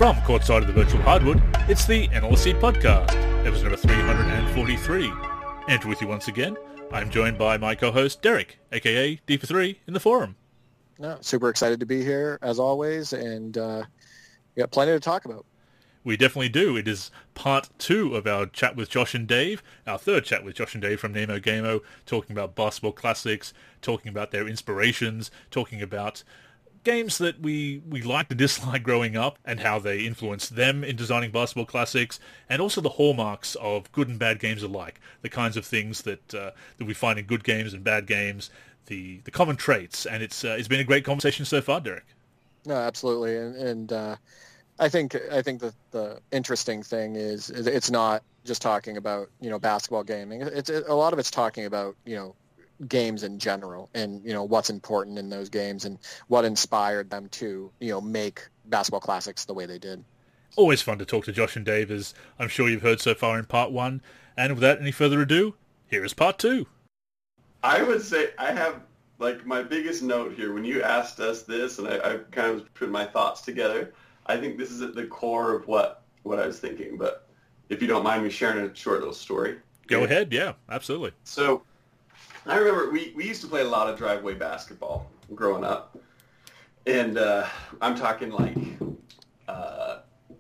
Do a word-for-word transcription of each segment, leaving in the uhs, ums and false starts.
From courtside of the virtual hardwood, it's the N L S C podcast, episode number three hundred forty-three. And with you once again, I'm joined by my co-host Derek, aka D for three in the forum. No, super excited to be here as always, and uh, we got plenty to talk about. We definitely do. It is part two of our chat with Josh and Dave, our third chat with Josh and Dave from Nemo Gamo, talking about basketball classics, talking about their inspirations, talking about games that we, we liked and disliked growing up and how they influenced them in designing basketball classics, and also the hallmarks of good and bad games alike, the kinds of things that uh, that we find in good games and bad games, the, the common traits. And it's uh, it's been a great conversation so far, Derek. No, absolutely, and, and uh, I think I think the the interesting thing is, is it's not just talking about you know basketball gaming. It's it, a lot of it's talking about you know games in general, and you know what's important in those games and what inspired them to you know make basketball classics the way they did. Always fun to talk to Josh and Dave, as I'm sure you've heard so far in part one. And without any further ado, here is part two. I would say I have like my biggest note here when you asked us this, and I, I kind of put my thoughts together. I think this is at the core of what, what I was thinking, but if you don't mind me sharing a short little story. Go yeah. ahead, yeah, absolutely. So I remember we, we used to play a lot of driveway basketball growing up, and uh, I'm talking like uh,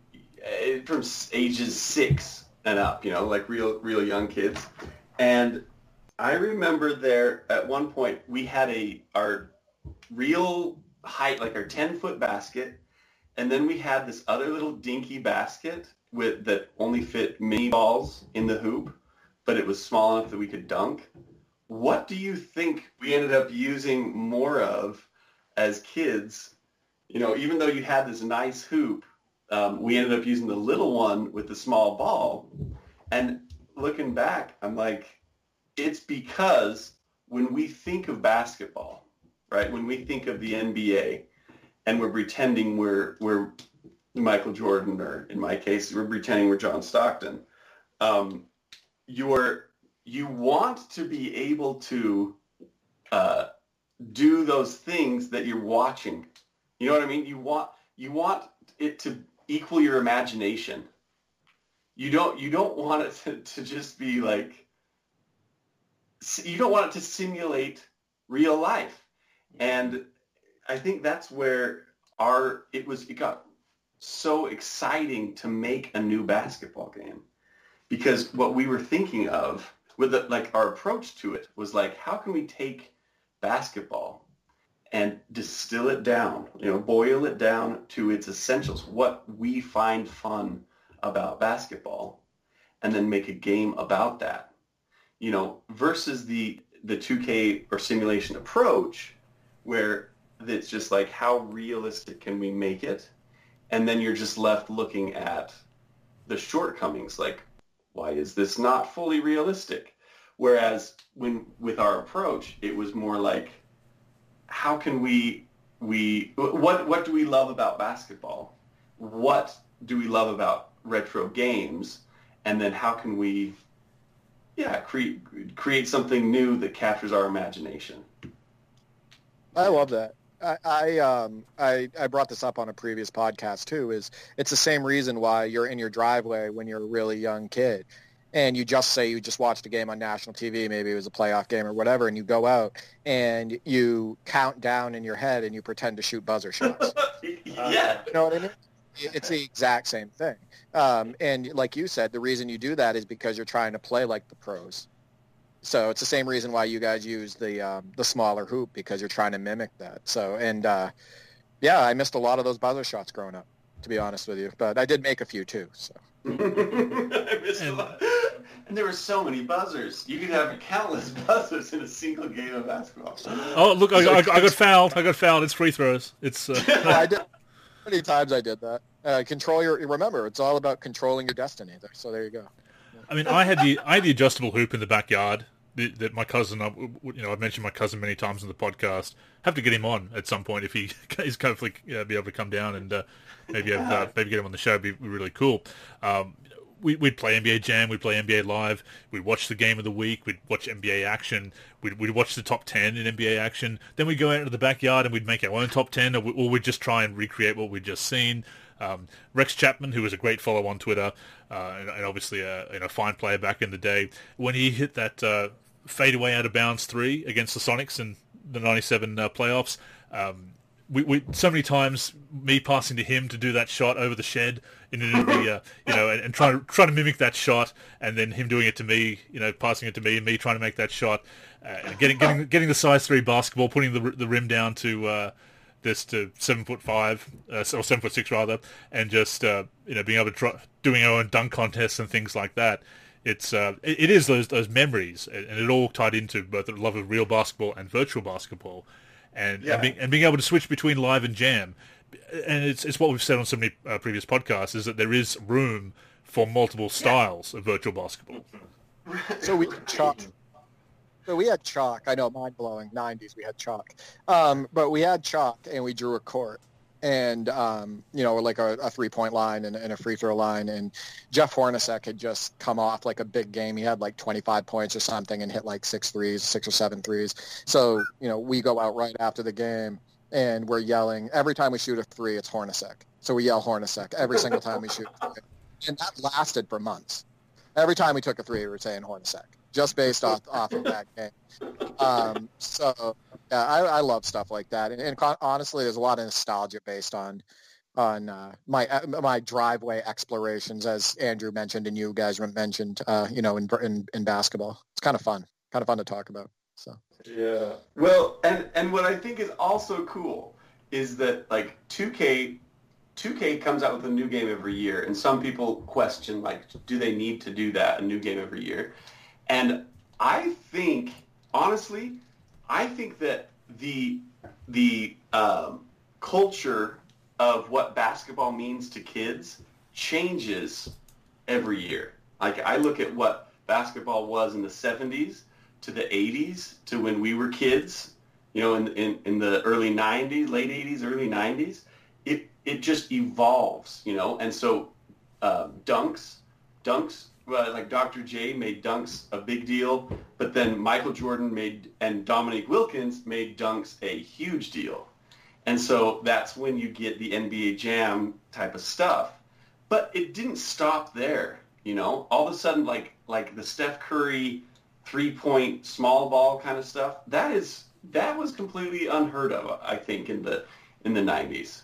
from ages six and up, you know, like real real young kids. And I remember there at one point we had a our real height, like our ten-foot basket, and then we had this other little dinky basket with that only fit mini balls in the hoop, but it was small enough that we could dunk. What do you think we ended up using more of as kids? You know, even though you had this nice hoop, um, we ended up using the little one with the small ball. And looking back, I'm like, it's because when we think of basketball, right, when we think of the N B A, and we're pretending we're we're Michael Jordan, or in my case, we're pretending we're John Stockton. Um, you're you want to be able to uh, do those things that you're watching. You know what I mean? You want you want it to equal your imagination. You don't you don't want it to, to just be like you don't want it to simulate real life. And I think that's where our it was it got so exciting to make a new basketball game, because what we were thinking of with the, like our approach to it was like, how can we take basketball and distill it down, you know, boil it down to its essentials, what we find fun about basketball, and then make a game about that, you know, versus the the two K or simulation approach where it's just like, how realistic can we make it? And then you're just left looking at the shortcomings, like, why is this not fully realistic? Whereas when with our approach, it was more like, how can we, we what what do we love about basketball? What do we love about retro games? And then how can we, yeah, create create something new that captures our imagination? I love that. I I, um, I I brought this up on a previous podcast too. Is it's the same reason why you're in your driveway when you're a really young kid, and you just say you just watched a game on national T V, maybe it was a playoff game or whatever, and you go out and you count down in your head and you pretend to shoot buzzer shots. Yeah, you know what I mean? It's the exact same thing. Um, and like you said, the reason you do that is because you're trying to play like the pros. So it's the same reason why you guys use the um, the smaller hoop, because you're trying to mimic that. So, and uh, yeah, I missed a lot of those buzzer shots growing up, to be honest with you. But I did make a few too. So I missed a lot. And there were so many buzzers. You could have countless buzzers in a single game of basketball. Oh, look, I, I, I got fouled. I got fouled. It's free throws. It's. Uh... I did. Many times I did that. Uh, control your. Remember, it's all about controlling your destiny. So there you go. I mean, I had the I had the adjustable hoop in the backyard that, that my cousin, you know, I've mentioned my cousin many times in the podcast. Have to get him on at some point if he is hopefully uh, be able to come down and uh, maybe have, uh, maybe get him on the show. It'd be really cool. Um, we, we'd play N B A Jam, we'd play N B A Live, we'd watch the game of the week, we'd watch N B A Action, we'd, we'd watch the top ten in N B A Action, then we'd go out into the backyard and we'd make our own top ten, or, we, or we'd just try and recreate what we'd just seen. Um, Rex Chapman, who was a great follow on Twitter, uh, and, and obviously a you know, fine player back in the day, when he hit that uh, fadeaway out of bounds three against the Sonics in the ninety-seven uh, playoffs, um, we, we so many times me passing to him to do that shot over the shed in the uh, you know and, and trying to trying to mimic that shot, and then him doing it to me, you know, passing it to me and me trying to make that shot, uh, and getting getting getting the size three basketball, putting the the rim down to uh, this to seven foot five uh, or seven foot six rather, and just uh, you know being able to try doing our own dunk contests and things like that. It's uh, it, it is those those memories, and it all tied into both the love of real basketball and virtual basketball. And, yeah. and, being, and being able to switch between live and jam. And it's it's what we've said on so many uh, previous podcasts, is that there is room for multiple styles yeah. of virtual basketball. So we had chalk. So we had chalk. I know, mind-blowing, nineties we had chalk. Um, but we had chalk, and we drew a court. And, um, you know, like a, a three-point line and, and a free throw line. And Jeff Hornacek had just come off like a big game. He had like twenty-five points or something and hit like six threes, six or seven threes. So, you know, we go out right after the game and we're yelling. Every time we shoot a three, it's Hornacek. So we yell Hornacek every single time we shoot a three. And that lasted for months. Every time we took a three, we were saying Hornacek, just based off, off of that game. Um, so... Yeah, I, I love stuff like that, and, and honestly, there's a lot of nostalgia based on on uh, my uh, my driveway explorations, as Andrew mentioned and you guys mentioned. Uh, you know, in, in in basketball, it's kind of fun, kind of fun to talk about. So yeah, well, and and what I think is also cool is that like two K, two K comes out with a new game every year, and some people question like, do they need to do that, a new game every year? And I think honestly. I think that the the um, culture of what basketball means to kids changes every year. Like I look at what basketball was in the seventies to the eighties to when we were kids, you know, in in, in the early nineties, late eighties, early nineties. It it just evolves, you know, and so uh, dunks, dunks. Well, like Doctor J made dunks a big deal, but then Michael Jordan made and Dominique Wilkins made dunks a huge deal. And so that's when you get the N B A Jam type of stuff. But it didn't stop there, you know? All of a sudden, like like the Steph Curry three-point small ball kind of stuff, that is that was completely unheard of, I think, in the in the nineties.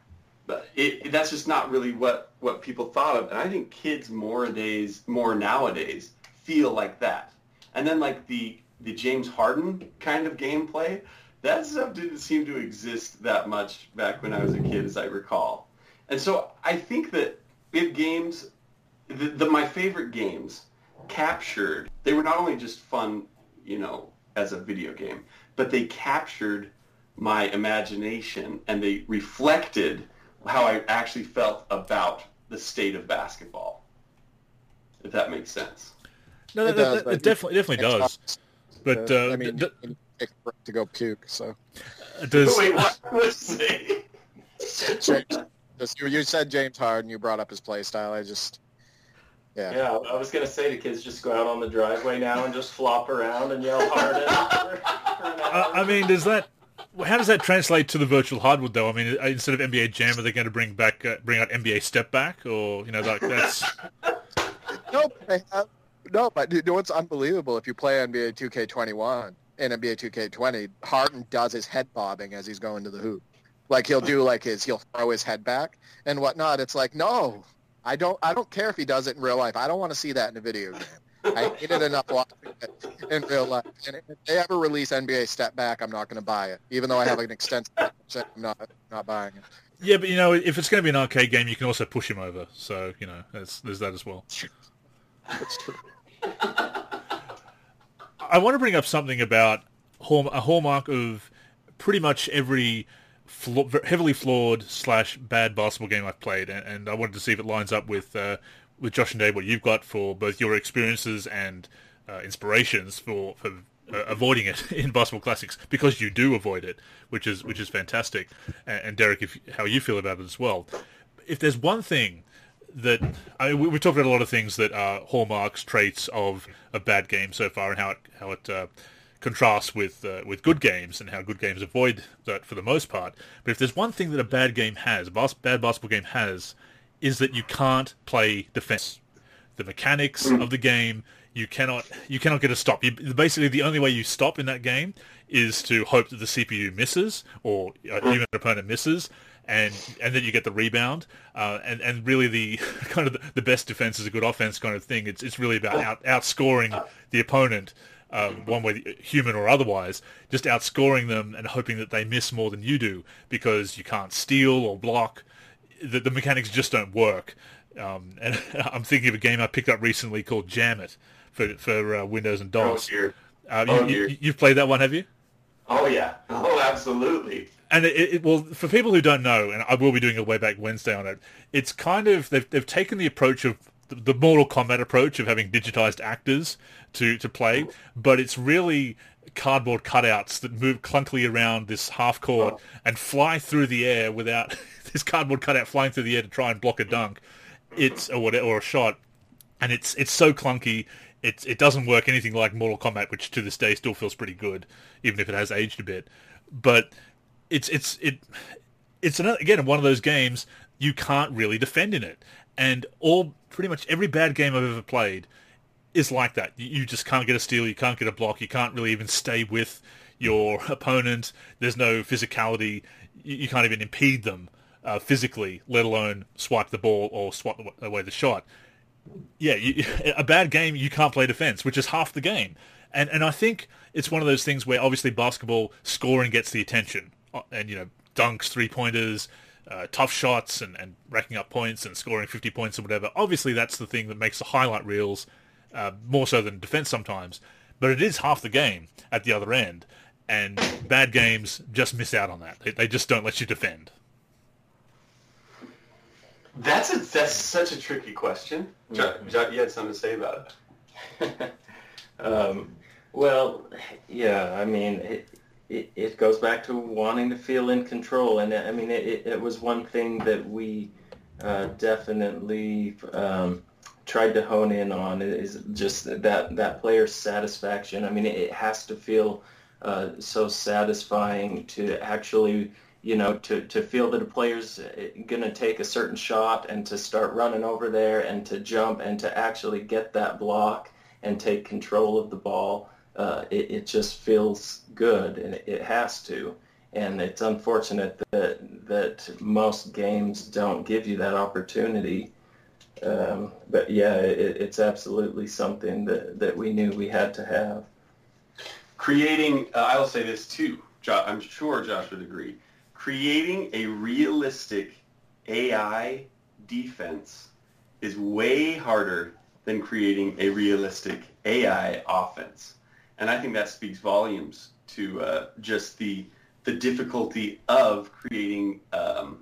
But it, that's just not really what, what people thought of. And I think kids more days, more nowadays feel like that. And then like the, the James Harden kind of gameplay, that stuff didn't seem to exist that much back when I was a kid, as I recall. And so I think that if games, the, the my favorite games captured, they were not only just fun, you know, as a video game, but they captured my imagination and they reflected how I actually felt about the state of basketball, if that makes sense. No, it, does, it, it definitely definitely does. But uh, I mean, d- you take a break to go puke. So does wait, what? Let's see. James, just, you, you said James Harden. You brought up his play style. I just yeah. Yeah, I was gonna say to kids, just go out on the driveway now and just flop around and yell Harden. for, for an hour. I, I mean, does that? How does that translate to the virtual hardwood, though? I mean, instead of N B A Jam, are they going to bring back, uh, bring out N B A Step Back, or you know, like that's no, uh, no. But you know what's unbelievable? If you play N B A two K twenty-one and N B A two K twenty, Harden does his head bobbing as he's going to the hoop. Like he'll do like his, he'll throw his head back and whatnot. It's like, no, I don't, I don't care if he does it in real life. I don't want to see that in a video game. I hate it enough watching it in real life. And if they ever release N B A Step Back, I'm not going to buy it. Even though I have an extensive set, I'm not, not buying it. Yeah, but you know, if it's going to be an arcade game, you can also push him over. So you know, there's, there's that as well. That's true. I want to bring up something about hall, a hallmark of pretty much every flaw, heavily flawed slash bad basketball game I've played, and, and I wanted to see if it lines up with. Uh, with Josh and Dave, what you've got for both your experiences and uh, inspirations for, for uh, avoiding it in Basketball Classics, because you do avoid it, which is which is fantastic. And, and Derek, if, how you feel about it as well. If there's one thing that I mean, we, we've talked about a lot of things that are hallmarks, traits of a bad game so far, and how it how it uh, contrasts with uh, with good games and how good games avoid that for the most part. But if there's one thing that a bad game has, a bas- bad basketball game has, is that you can't play defense. The mechanics of the game, you cannot you cannot get a stop. You, basically, the only way you stop in that game is to hope that the C P U misses or uh, even an opponent misses, and and then you get the rebound. Uh, and and really, the kind of the, the best defense is a good offense kind of thing. It's it's really about out, outscoring the opponent. Um, one way, human or otherwise, just outscoring them and hoping that they miss more than you do because you can't steal or block. The, the mechanics just don't work. Um, and I'm thinking of a game I picked up recently called Jam It for for uh, Windows and DOS. Oh, dear. Uh, oh, you, dear. you, you've played that one, have you? Oh, yeah. Oh, absolutely. And it, it, well, for people who don't know, and I will be doing a Way Back Wednesday on it, it's kind of, they've, they've taken the approach of, the Mortal Kombat approach of having digitized actors to, to play, but it's really cardboard cutouts that move clunkily around this half court oh. and fly through the air without this cardboard cutout flying through the air to try and block a dunk. It's or whatever, or a shot, and it's it's so clunky. It it doesn't work anything like Mortal Kombat, which to this day still feels pretty good, even if it has aged a bit. But it's it's it it's another, again one of those games you can't really defend in it, and all pretty much every bad game I've ever played is like that. You, you just can't get a steal, you can't get a block, you can't really even stay with your opponent. There's no physicality. You, you can't even impede them uh, physically, let alone swipe the ball or swipe away the shot. Yeah, you, a bad game, you can't play defense, which is half the game. And and I think it's one of those things where obviously basketball scoring gets the attention. And, you know, dunks, three-pointers, uh, tough shots, and, and racking up points and scoring fifty points or whatever. Obviously that's the thing that makes the highlight reels, uh, more so than defense sometimes. But it is half the game at the other end. And bad games just miss out on that. They, they just don't let you defend. That's a, that's such a tricky question. Jo- Jo- you had something to say about it. um, well, yeah, I mean, it, it it goes back to wanting to feel in control, and I mean, it, it was one thing that we uh, definitely um, tried to hone in on is just that that player's satisfaction. I mean, it, it has to feel uh, so satisfying to actually. You know, to, to feel that a player's going to take a certain shot and to start running over there and to jump and to actually get that block and take control of the ball, uh, it, it just feels good, and it, it has to. And it's unfortunate that that most games don't give you that opportunity. Um, but, yeah, it, it's absolutely something that, that we knew we had to have. Creating, uh, I'll say this too, jo- I'm sure Josh would agree. Creating a realistic A I defense is way harder than creating a realistic A I offense. And I think that speaks volumes to uh, just the the difficulty of creating um,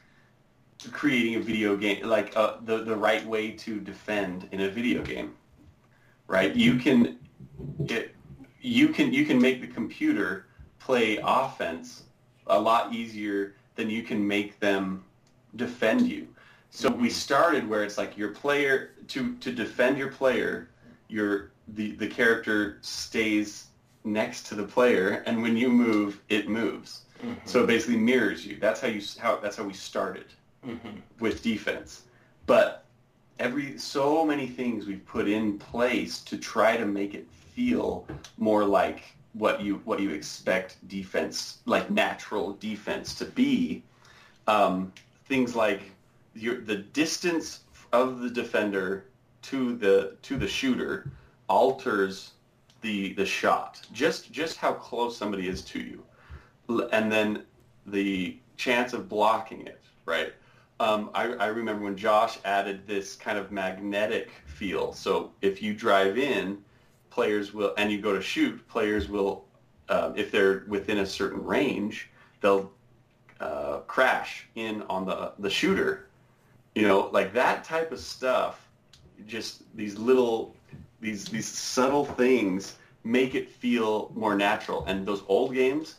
creating a video game, like uh, the, the right way to defend in a video game, right? You can it, you can you can make the computer play offense a lot easier than you can make them defend you. So we started where it's like your player, to, to defend your player, your the, the character stays next to the player, and when you move, it moves. Mm-hmm. So it basically mirrors you. That's how you how that's how we started mm-hmm. with defense. But every so many things we've put in place to try to make it feel more like what you what you expect defense, like natural defense to be. Um, things like your, the distance of the defender to the to the shooter alters the the shot. Just just how close somebody is to you, and then the chance of blocking it. Right. Um, I, I remember when Josh added this kind of magnetic feel. So if you drive in, players will, and you go to shoot, players will, uh, if they're within a certain range, they'll uh, crash in on the the shooter. You know, like that type of stuff. Just these little, these these subtle things make it feel more natural. And those old games,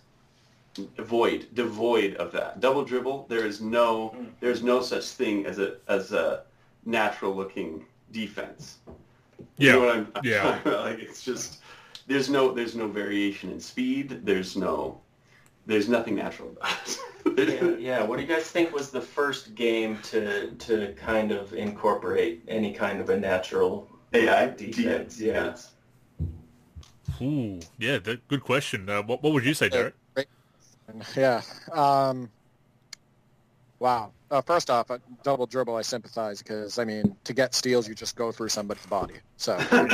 void, devoid of that. Double dribble, there is no, there is no such thing as a as a natural looking defense. You yeah. know what I'm, I'm yeah. talking about? Like, it's just there's no there's no variation in speed. There's no there's nothing natural about it. yeah, yeah. What do you guys think was the first game to to kind of incorporate any kind of a natural A I defense? Yeah. defense. Ooh, yeah, that, good question. Uh, what, what would you say, Derek? Yeah. Um, wow. Uh, first off, uh, double dribble, I sympathize because, I mean, to get steals, you just go through somebody's body. So,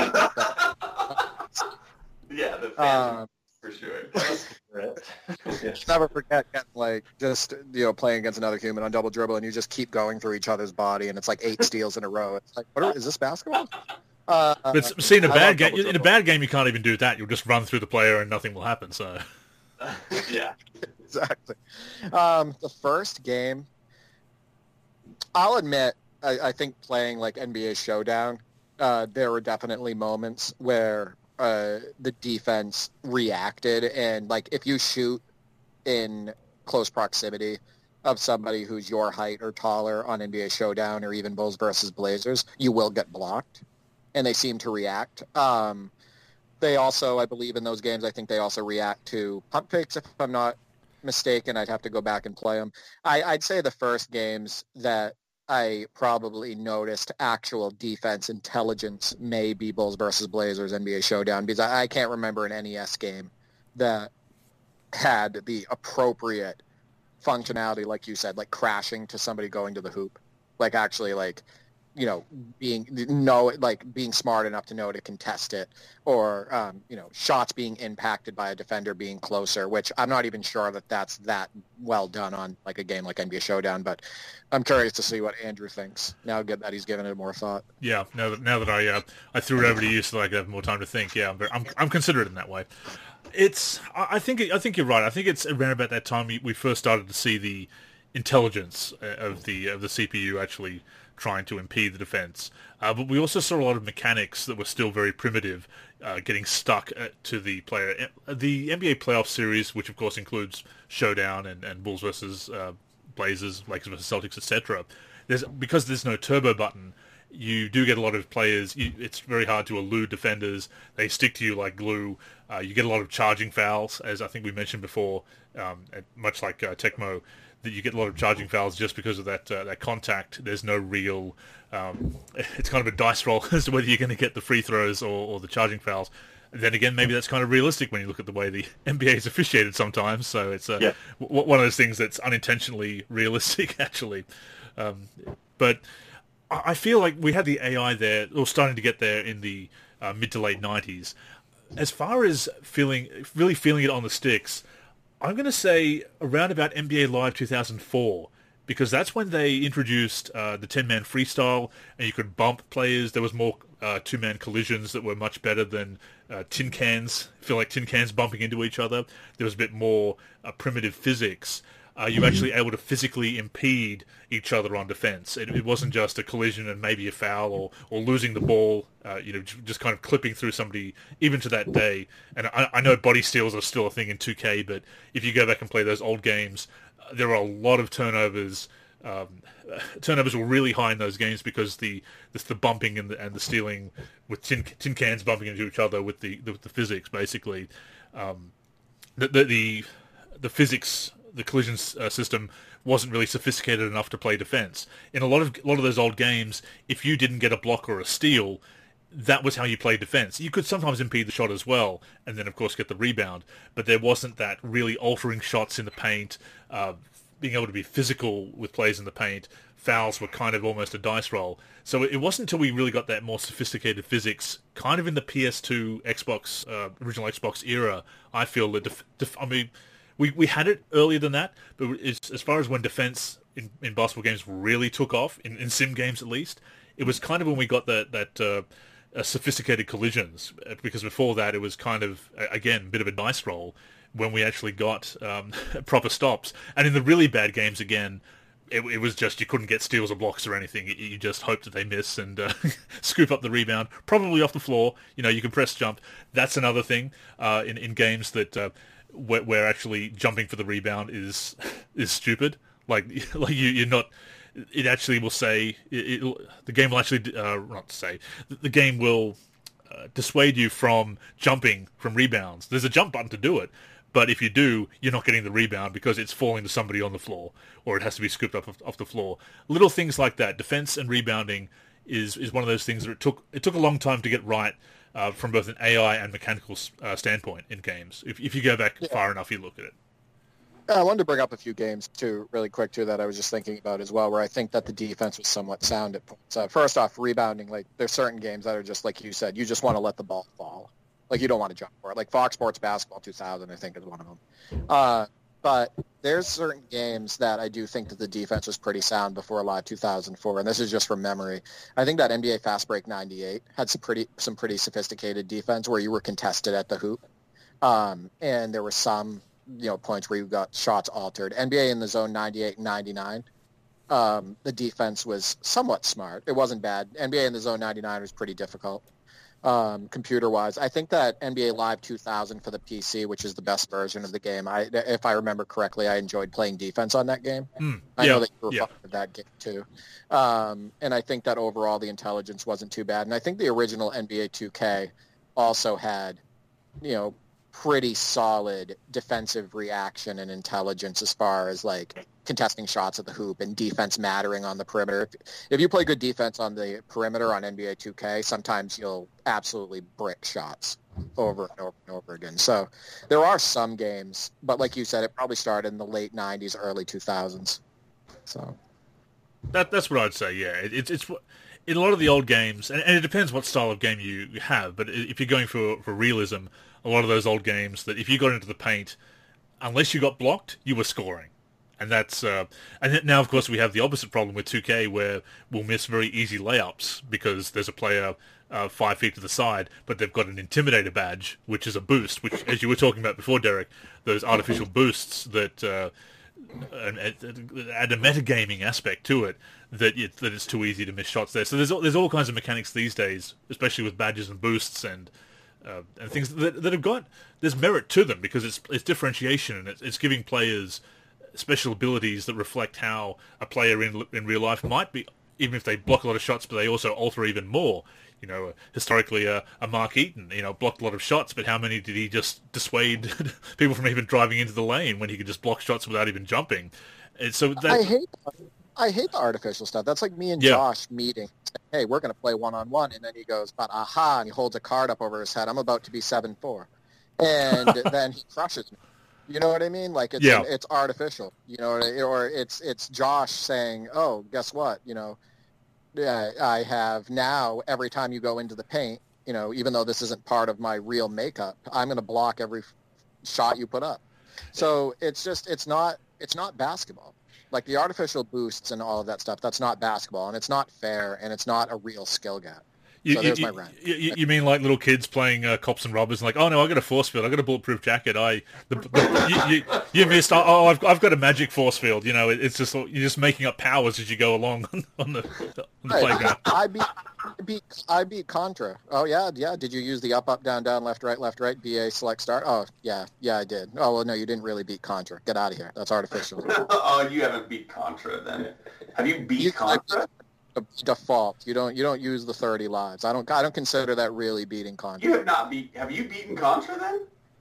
yeah, the fans um, for sure. Yes. Never forget getting, like, just, you know, playing against another human on double dribble, and you just keep going through each other's body, and it's like eight steals in a row. It's like, what are, is this basketball? Uh, But see, in a I bad love game, double in a dribble. bad game, you can't even do that. You'll just run through the player and nothing will happen. So, yeah. Exactly. Um, the first game, I'll admit, I, I think playing like N B A Showdown, uh, there were definitely moments where uh, the defense reacted, and like if you shoot in close proximity of somebody who's your height or taller on N B A Showdown or even Bulls versus Blazers, you will get blocked, and they seem to react. Um, they also, I believe in those games, I think they also react to pump fakes, if I'm not mistaken. I'd have to go back and play them. I, I'd say the first games that I probably noticed actual defense intelligence may be Bulls versus Blazers N B A Showdown, because I, I can't remember an N E S game that had the appropriate functionality, like you said, like crashing to somebody going to the hoop, like actually like, you know, being know like being smart enough to know to contest it, or um, you know, shots being impacted by a defender being closer, which I'm not even sure that that's that well done on like a game like N B A Showdown. But I'm curious to see what Andrew thinks now that he's given it more thought. yeah, now that now that I uh, I threw it over to you so that I could have more time to think. Yeah, I'm very, I'm, I'm considerate in that way. It's I I think I think you're right. I think it's around about that time we, we first started to see the intelligence of the of the C P U actually trying to impede the defense. Uh, but we also saw a lot of mechanics that were still very primitive, uh, getting stuck uh, to the player. The N B A playoff series, which of course includes Showdown and, and Bulls versus uh, Blazers, Lakers versus Celtics, et cetera. There's because there's no turbo button. You do get a lot of players. You, it's very hard to elude defenders. They stick to you like glue. Uh, you get a lot of charging fouls, as I think we mentioned before, um, much like uh, Tecmo, that you get a lot of charging fouls just because of that uh, that contact. There's no real... Um, it's kind of a dice roll as to whether you're going to get the free throws or, or the charging fouls. Then again, maybe that's kind of realistic when you look at the way the N B A is officiated sometimes. So it's uh, Yeah. w- one of those things that's unintentionally realistic, actually. Um, but I I feel like we had the A I there, or starting to get there in the uh, mid to late nineties. As far as feeling, really feeling it on the sticks, I'm going to say around about N B A Live two thousand four, because that's when they introduced uh, the ten-man freestyle, and you could bump players. There was more uh, two-man collisions that were much better than uh, tin cans. I feel like tin cans bumping into each other. There was a bit more uh, primitive physics. Uh, you were actually able to physically impede each other on defense. It, it wasn't just a collision and maybe a foul or, or losing the ball, uh, you know, j- just kind of clipping through somebody, even to that day. And I, I know body steals are still a thing in two K, but if you go back and play those old games, uh, there are a lot of turnovers. Um, turnovers were really high in those games because the this, the bumping and the, and the stealing with tin, tin cans bumping into each other with the, the, with the physics, basically. Um, the, the, the, the physics... the collision uh, system wasn't really sophisticated enough to play defense. In a lot of a lot of those old games, if you didn't get a block or a steal, that was how you played defense. You could sometimes impede the shot as well, and then of course get the rebound. But there wasn't that really altering shots in the paint, uh, being able to be physical with plays in the paint. Fouls were kind of almost a dice roll. So it wasn't until we really got that more sophisticated physics, kind of in the P S two, Xbox, uh, original Xbox era. I feel that def- def- I mean. We we had it earlier than that, but it's, as far as when defense in, in basketball games really took off, in, in sim games at least, it was kind of when we got that, that uh, uh, sophisticated collisions, because before that it was kind of, again, a bit of a dice roll when we actually got um, proper stops. And in the really bad games, again, it, it was just you couldn't get steals or blocks or anything. You, you just hoped that they miss and uh, scoop up the rebound, probably off the floor. You know, you can press jump. That's another thing uh, in, in games that... Uh, Where, where actually jumping for the rebound is is stupid. Like like you you're not. It actually will say it, it, the game will actually uh, not say the game will uh, dissuade you from jumping from rebounds. There's a jump button to do it, but if you do, you're not getting the rebound because it's falling to somebody on the floor, or it has to be scooped up off, off the floor. Little things like that. Defense and rebounding is is one of those things that it took it took a long time to get right uh, from both an A I and mechanical uh, standpoint in games. If if you go back yeah. far enough, you look at it. I wanted to bring up a few games, too, really quick, too, that I was just thinking about as well, where I think that the defense was somewhat sound at points. Uh, first off, rebounding, like, there's certain games that are just, like you said, you just want to let the ball fall. Like, you don't want to jump for it. Like, Fox Sports Basketball two thousand, I think, is one of them. Uh, but there's certain games that I do think that the defense was pretty sound before Live two thousand four, and this is just from memory. I think that N B A Fast Break ninety-eight had some pretty some pretty sophisticated defense where you were contested at the hoop, um, and there were some... you know, points where you got shots altered. N B A in the zone ninety-eight and ninety-nine, um, the defense was somewhat smart. It wasn't bad. N B A in the zone ninety-nine was pretty difficult, um, computer-wise. I think that N B A Live two thousand for the P C, which is the best version of the game, I, if I remember correctly, I enjoyed playing defense on that game. Mm, I yeah, know that you were yeah. fond of that game, too. Um, and I think that overall the intelligence wasn't too bad. And I think the original N B A two K also had, you know, pretty solid defensive reaction and intelligence as far as like contesting shots at the hoop and defense mattering on the perimeter. If you play good defense on the perimeter on N B A two K, sometimes you'll absolutely brick shots over and over and over again. So there are some games, but like you said, it probably started in the late nineties, early two thousands. So that that's what I'd say. Yeah, it, it's it's in a lot of the old games, and, and it depends what style of game you have. But if you're going for for realism, a lot of those old games that if you got into the paint, unless you got blocked, you were scoring. And that's uh, and now, of course, we have the opposite problem with two K where we'll miss very easy layups because there's a player uh, five feet to the side, but they've got an Intimidator badge, which is a boost, which, as you were talking about before, Derek, those artificial boosts that uh, add a metagaming aspect to it, that it, that it's too easy to miss shots there. So there's there's all kinds of mechanics these days, especially with badges and boosts and Uh, and things that, that have got, there's merit to them because it's it's differentiation and it's, it's giving players special abilities that reflect how a player in in real life might be, even if they block a lot of shots, but they also alter even more. You know, historically, uh, a Mark Eaton, you know, blocked a lot of shots, but how many did he just dissuade people from even driving into the lane when he could just block shots without even jumping? And so that, I hate I hate the artificial stuff. That's like me and yeah. Josh meeting. Hey, we're going to play one-on-one. And then he goes, but aha, and he holds a card up over his head. I'm about to be seven four. And then he crushes me. You know what I mean? Like, it's yeah. it's artificial. You know, or it's it's Josh saying, oh, guess what? You know, yeah, I have now, every time you go into the paint, you know, even though this isn't part of my real makeup, I'm going to block every shot you put up. So it's just, it's not, it's not basketball. Like the artificial boosts and all of that stuff, that's not basketball, and it's not fair, and it's not a real skill gap. You, so there's you, my rant. You, you mean like little kids playing uh, cops and robbers, and like, oh no, I got a force field, I got a bulletproof jacket. I, the, the, you, you, you missed. Oh, I've, I've got a magic force field. You know, it, it's just you're just making up powers as you go along on, on the, on the right. playground. I beat, I beat, I beat Contra. Oh yeah, yeah. Did you use the up, up, down, down, left, right, left, right, B A, select, start? Oh yeah, yeah, I did. Oh well, no, you didn't really beat Contra. Get out of here. That's artificial. Oh, you haven't beat Contra then. Have you beat You- Contra? Default. You don't. You don't use the thirty lives. I don't. I don't consider that really beating Contra. You have not beat. Have you beaten Contra then?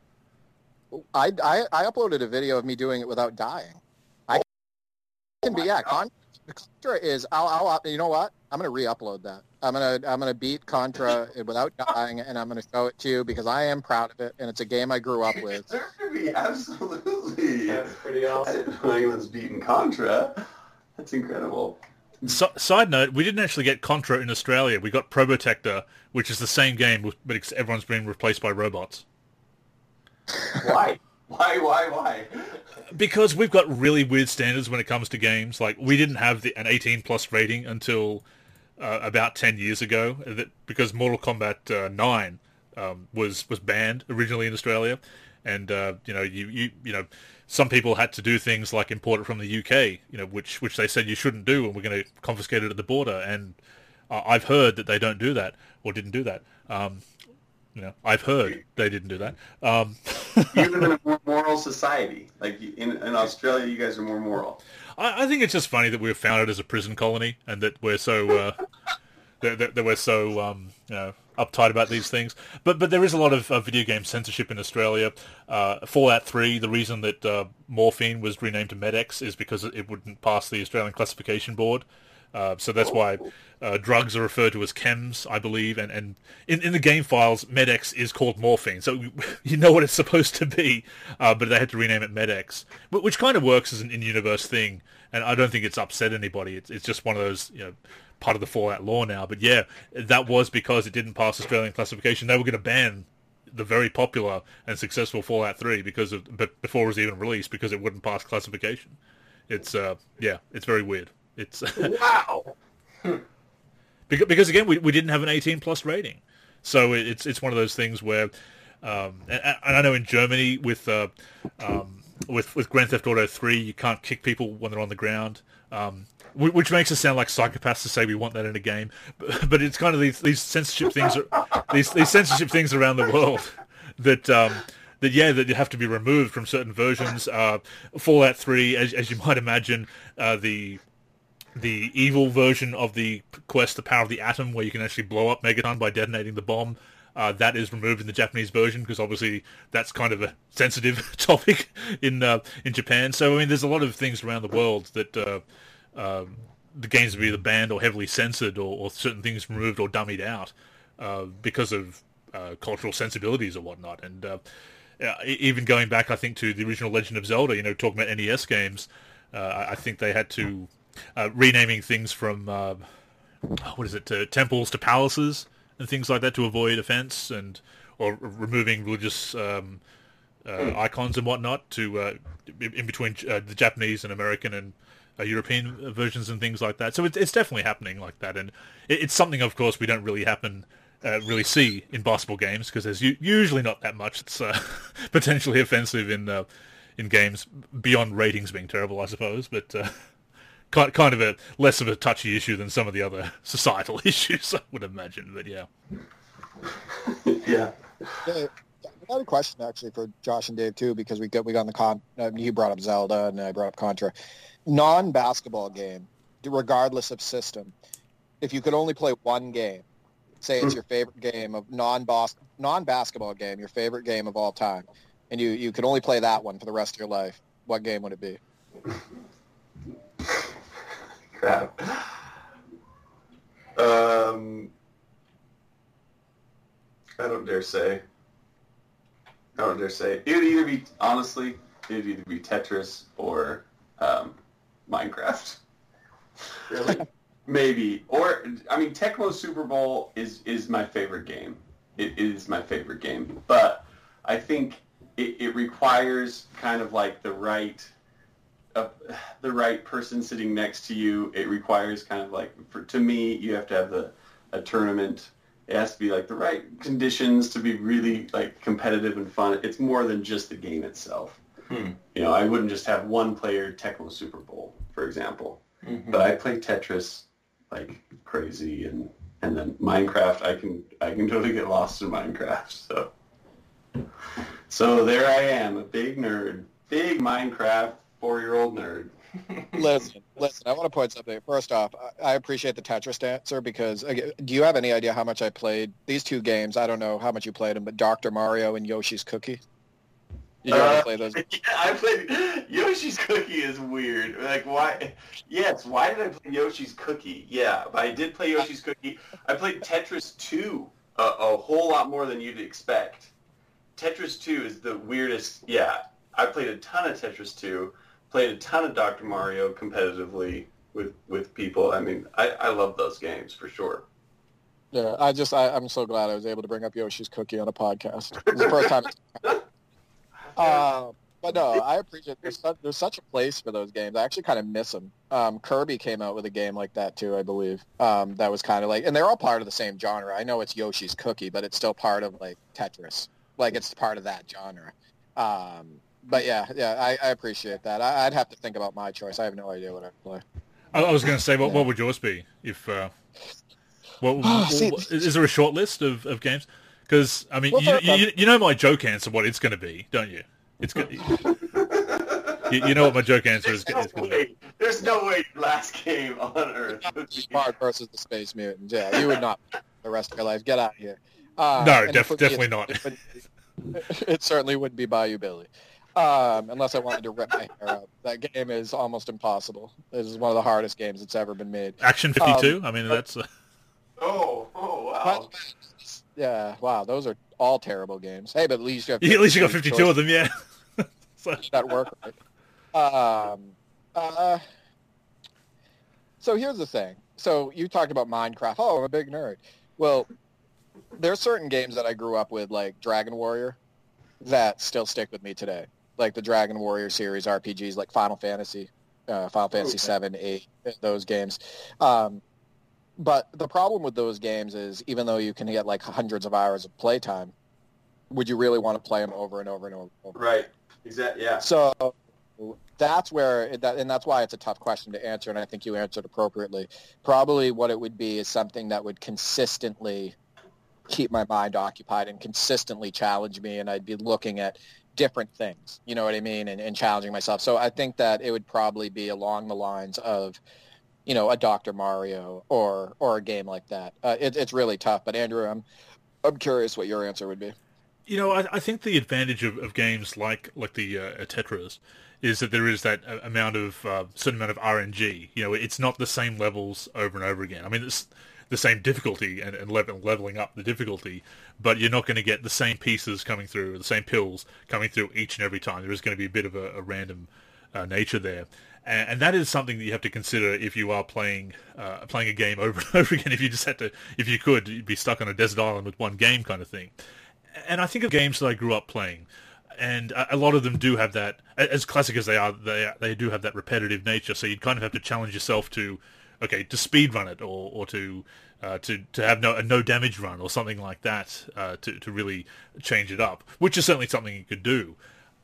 I, I, I uploaded a video of me doing it without dying. I can Oh be my yeah. God. Contra is. I'll, I'll. You know what? I'm gonna re-upload that. I'm gonna. I'm gonna beat Contra without dying, and I'm gonna show it to you because I am proud of it, and it's a game I grew up You with. deserve to be, absolutely. That's pretty I awesome. didn't know anyone's beaten Contra. That's incredible. So, side note, we didn't actually get Contra in Australia. We got Probotector, which is the same game, but ex- everyone's being replaced by robots. Why? Why? Why? Why? Because we've got really weird standards when it comes to games. Like, we didn't have the, an eighteen plus rating until uh, about ten years ago, that, because Mortal Kombat uh, nine um, was was banned originally in Australia, and uh, you know, you, you you know, some people had to do things like import it from the U K, you know, which which they said you shouldn't do, and we're going to confiscate it at the border. And uh, I've heard that they don't do that or didn't do that. Um, you know, I've heard they didn't do that. Um, You live in a more moral society. Like in, in Australia, you guys are more moral. I, I think it's just funny that we were founded as a prison colony, and that we're so uh, that, that, that we're so um, you know, uptight about these things. But but there is a lot of uh, video game censorship in Australia. Uh, Fallout three, the reason that uh, morphine was renamed to Med-X is because it wouldn't pass the Australian Classification Board. Uh, so that's why uh, drugs are referred to as chems, I believe, and, and in, in the game files, Med-X is called morphine, so you know what it's supposed to be, uh, but they had to rename it Med-X, which kind of works as an in-universe thing, and I don't think it's upset anybody. It's, it's just one of those, you know, part of the Fallout lore now. But yeah, that was because it didn't pass Australian classification. They were going to ban the very popular and successful Fallout three because of, but before it was even released, because it wouldn't pass classification. It's uh, yeah, it's very weird. It's wow. because, because again, we we didn't have an eighteen plus rating, so it's it's one of those things where, um, and, and I know in Germany with uh, um, with with Grand Theft Auto three, you can't kick people when they're on the ground, um, which makes us sound like psychopaths to say we want that in a game, but, but it's kind of these these censorship things, these these censorship things around the world that. Um, That yeah, that you have to be removed from certain versions. Uh, Fallout three, as as you might imagine, uh, the the evil version of the quest, The Power of the Atom, where you can actually blow up Megaton by detonating the bomb, uh, that is removed in the Japanese version because obviously that's kind of a sensitive topic in uh, in Japan. So I mean, there's a lot of things around the world that uh, um, the games will be either banned or heavily censored, or, or certain things removed or dummied out uh, because of uh, cultural sensibilities or whatnot. And uh, Uh, even going back, I think, to the original Legend of Zelda, you know, talking about N E S games, uh, I think they had to uh, renaming things from uh, what is it, to temples to palaces and things like that to avoid offense, and or removing religious um, uh, icons and whatnot to uh, in between uh, the Japanese and American and uh, European versions and things like that. So it, it's definitely happening like that, and it, it's something, of course, we don't really happen. Uh, really see in basketball games because there's u- usually not that much that's uh, potentially offensive in uh, in games beyond ratings being terrible, I suppose. But uh, kind kind of a less of a touchy issue than some of the other societal issues, I would imagine. But yeah, yeah. Yeah, I had a question actually for Josh and Dave too, because we got we got on the con. Uh, you brought up Zelda and I brought up Contra. Non-basketball game, regardless of system, if you could only play one game. Say it's your favorite game of non-bas- non-basketball game, your favorite game of all time, and you, you could only play that one for the rest of your life. What game would it be? Crap. Um, I don't dare say. I don't dare say. It would either be, honestly, it would either be Tetris or um, Minecraft. Really? Maybe. Or, I mean, Tecmo Super Bowl is, is my favorite game. It is my favorite game. But I think it, it requires kind of like the right uh, the right person sitting next to you. It requires kind of like, for to me, you have to have the a tournament. It has to be like the right conditions to be really like competitive and fun. It's more than just the game itself. Hmm. You know, I wouldn't just have one player Tecmo Super Bowl, for example. Mm-hmm. But I play Tetris like crazy, and and then Minecraft, I can I can totally get lost in Minecraft. So so there I am, a big nerd, big Minecraft four-year-old nerd. listen, listen. I want to point something. First off, I, I appreciate the Tetris answer because uh, do you have any idea how much I played these two games? I don't know how much you played them, but Doctor Mario and Yoshi's Cookie. Did you uh, ever play those? Yeah, I played Yoshi's Cookie is weird. Like, why? Yes, why did I play Yoshi's Cookie? Yeah, but I did play Yoshi's Cookie. I played Tetris two a, a whole lot more than you'd expect. Tetris two is the weirdest. Yeah, I played a ton of Tetris two. Played a ton of Doctor Mario competitively with, with people. I mean, I, I love those games for sure. Yeah, I just I, I'm so glad I was able to bring up Yoshi's Cookie on a podcast. It's the first time. Uh, but no, I appreciate there's such, there's such a place for those games. I actually kind of miss them. Um, Kirby came out with a game like that too, I believe. Um, that was kind of like, and they're all part of the same genre. I know it's Yoshi's Cookie, but it's still part of like Tetris. Like it's part of that genre. Um, but yeah, yeah, I, I appreciate that. I, I'd have to think about my choice. I have no idea what I'd play. I, I was going to say, what yeah. what would yours be if? Uh, what, oh, see, what, is there a short list of, of games? Because, I mean, well, you, you, you know my joke answer, what it's going to be, don't you? It's going to You, you know what my joke answer is. There's is no gonna way. be. There's no way your last game on Earth would be... Smart versus the Space Mutants. Yeah, you would not the rest of your life. Get out of here. Uh, No, and def- for me, definitely it- not. It, would- it certainly wouldn't be Bayou Billy. Um, unless I wanted to rip my hair out. That game is almost impossible. This is one of the hardest games that's ever been made. Action fifty-two. Um, I mean, that's. Uh, Oh, oh, wow. Yeah, wow, those are all terrible games. Hey, but at least you have at least you got fifty-two fifty-two of them. Yeah. So- that work. Right? Um, uh, so here's the thing. So you talked about Minecraft. Oh, I'm a big nerd. Well, there's certain games that I grew up with, like Dragon Warrior, that still stick with me today. Like the Dragon Warrior series R P Gs, like Final Fantasy, uh, Final Fantasy Okay. seven, eight, those games. Um, but the problem with those games is, even though you can get like hundreds of hours of playtime, would you really want to play them over and over and over? And over? Right. Exactly. Yeah. So that's where, that, and that's why it's a tough question to answer, and I think you answered appropriately. Probably what it would be is something that would consistently keep my mind occupied and consistently challenge me, and I'd be looking at different things, you know what I mean, and, and challenging myself. So I think that it would probably be along the lines of, you know, a Doctor Mario or or a game like that. Uh, it, it's really tough, but Andrew, I'm I'm curious what your answer would be. You know, I, I think the advantage of, of games like like the uh, Tetris is that there is that uh, amount of uh, certain amount of R N G. You know, it's not the same levels over and over again. I mean, it's the same difficulty and, and level, leveling up the difficulty, but you're not going to get the same pieces coming through, or the same pills coming through each and every time. There is going to be a bit of a, a random uh, nature there. And, and that is something that you have to consider if you are playing uh, playing a game over and over again. If you just had to, if you could, you'd be stuck on a desert island with one game kind of thing. And I think of games that I grew up playing, and a, a lot of them do have that, as classic as they are, they they do have that repetitive nature. So you'd kind of have to challenge yourself to, okay, to speed run it, or or to uh, to to have no a no damage run or something like that, uh, to to really change it up, which is certainly something you could do.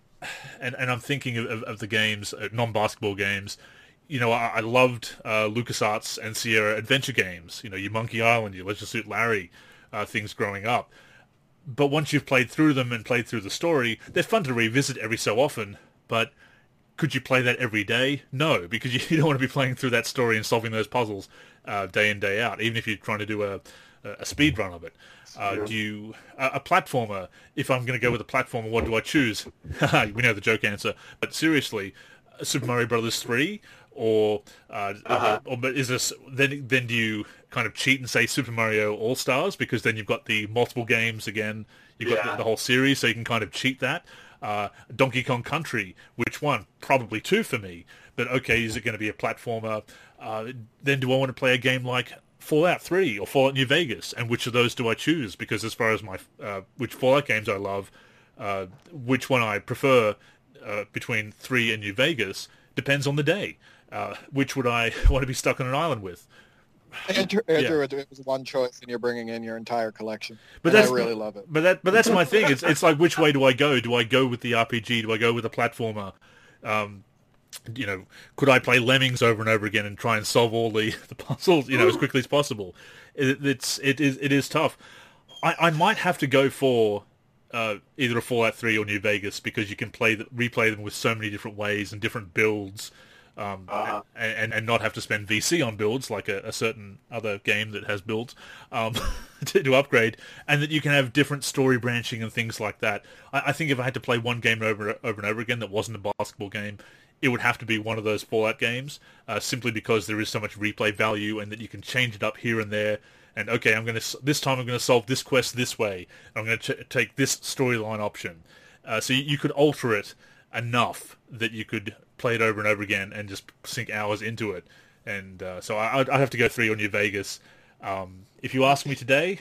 And and I'm thinking of, of, of the games, uh, non-basketball games. You know, I, I loved uh, LucasArts and Sierra adventure games. You know, your Monkey Island, your Leisure Suit Larry, uh, things growing up. But once you've played through them and played through the story, they're fun to revisit every so often. But could you play that every day? No, because you, you don't want to be playing through that story and solving those puzzles uh, day in, day out, even if you're trying to do a, a speed run of it. Uh, do you a, a platformer? If I'm going to go with a platformer, what do I choose? We know the joke answer, but seriously, Super Mario Brothers three, or uh, Uh-huh. or but is this then? Then do you kind of cheat and say Super Mario All Stars, because then you've got the multiple games again, you've got Yeah. the, the whole series, so you can kind of cheat that. Uh, Donkey Kong Country, which one? Probably two for me, but okay, is it going to be a platformer? Uh, then do I want to play a game like Fallout three or Fallout New Vegas, and which of those do I choose? Because as far as my uh, which Fallout games I love, uh, which one I prefer uh, between three and New Vegas depends on the day. Uh, which would I want to be stuck on an island with? Andrew, Andrew it, it was one choice, and you're bringing in your entire collection. But and that's I really love it. But that but that's my thing. It's it's like, which way do I go? Do I go with the R P G? Do I go with the platformer? Um, you know, could I play Lemmings over and over again and try and solve all the, the puzzles, you know, as quickly as possible? It, it's it is it is tough. I, I might have to go for uh, either a Fallout three or New Vegas, because you can play the, replay them with so many different ways and different builds, um, Uh-huh. and, and and not have to spend V C on builds like a, a certain other game that has builds um, to, to upgrade, and that you can have different story branching and things like that. I, I think if I had to play one game over over and over again that wasn't a basketball game, it would have to be one of those Fallout games, uh, simply because there is so much replay value, and that you can change it up here and there. And okay, I'm going to this time I'm going to solve this quest this way. I'm going to ch- take this storyline option. Uh, so you, you could alter it enough that you could play it over and over again and just sink hours into it. And uh, so I, I'd, I'd have to go three on New Vegas. Um, if you ask me today,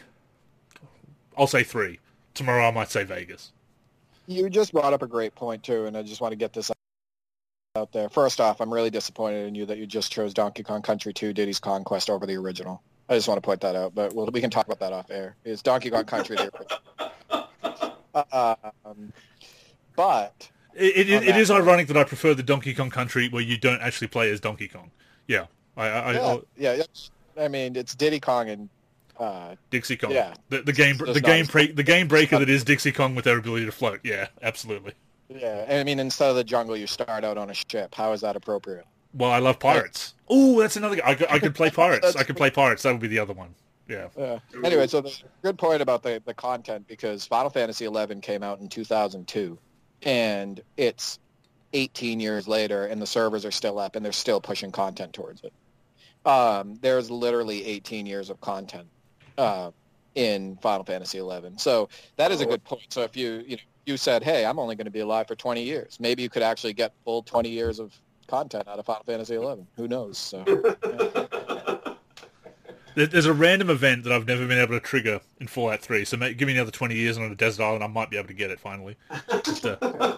I'll say three. Tomorrow I might say Vegas. You just brought up a great point, too, and I just want to get this out there. First off, I'm really disappointed in you that you just chose Donkey Kong Country two Diddy's Conquest over the original. I just want to point that out, but we'll, we can talk about that off air. Is Donkey Kong Country the original? Um, but... It, it, On it that is note. ironic that I prefer the Donkey Kong Country where you don't actually play as Donkey Kong. Yeah. I, I, Yeah, I, yeah, yeah. I mean, it's Diddy Kong and... Uh, Dixie Kong. Yeah. The, the game It's the not game as- pre- the game breaker that is Dixie Kong with their ability to float. Yeah, absolutely. Yeah, and I mean, instead of the jungle, you start out on a ship. How is that appropriate? Well, I love pirates. Oh, that's another. I could, I could play pirates. I could play pirates. That would be the other one. Yeah. Yeah. Anyway, so the good point about the, the content, because Final Fantasy eleven came out in two thousand two, and it's eighteen years later, and the servers are still up, and they're still pushing content towards it. Um, there's literally eighteen years of content uh, in Final Fantasy eleven. So that is a good point. So if you, you know, you said, hey, I'm only going to be alive for twenty years, maybe you could actually get full twenty years of content out of Final Fantasy eleven. Who knows? So, yeah. There's a random event that I've never been able to trigger in Fallout three, so give me another twenty years on a desert island, I might be able to get it finally. But, uh,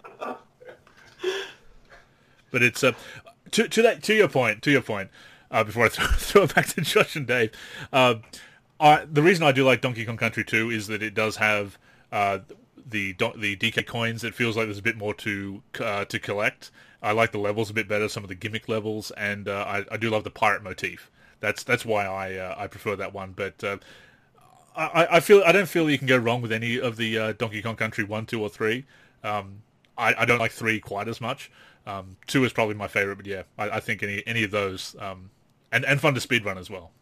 but it's uh, to to that to your point, to your point. Uh, before I throw, throw it back to Josh and Dave, uh, I, the reason I do like Donkey Kong Country two is that it does have uh, the the D K coins. It feels like there's a bit more to uh, to collect. I like the levels a bit better, some of the gimmick levels, and uh, I, I do love the pirate motif. That's that's why I uh, I prefer that one. But uh, I I feel I don't feel you can go wrong with any of the uh, Donkey Kong Country one, two, or three. Um, I, I don't like three quite as much. Um, two is probably my favorite, but yeah, I, I think any any of those. Um, And and fun to speedrun as well.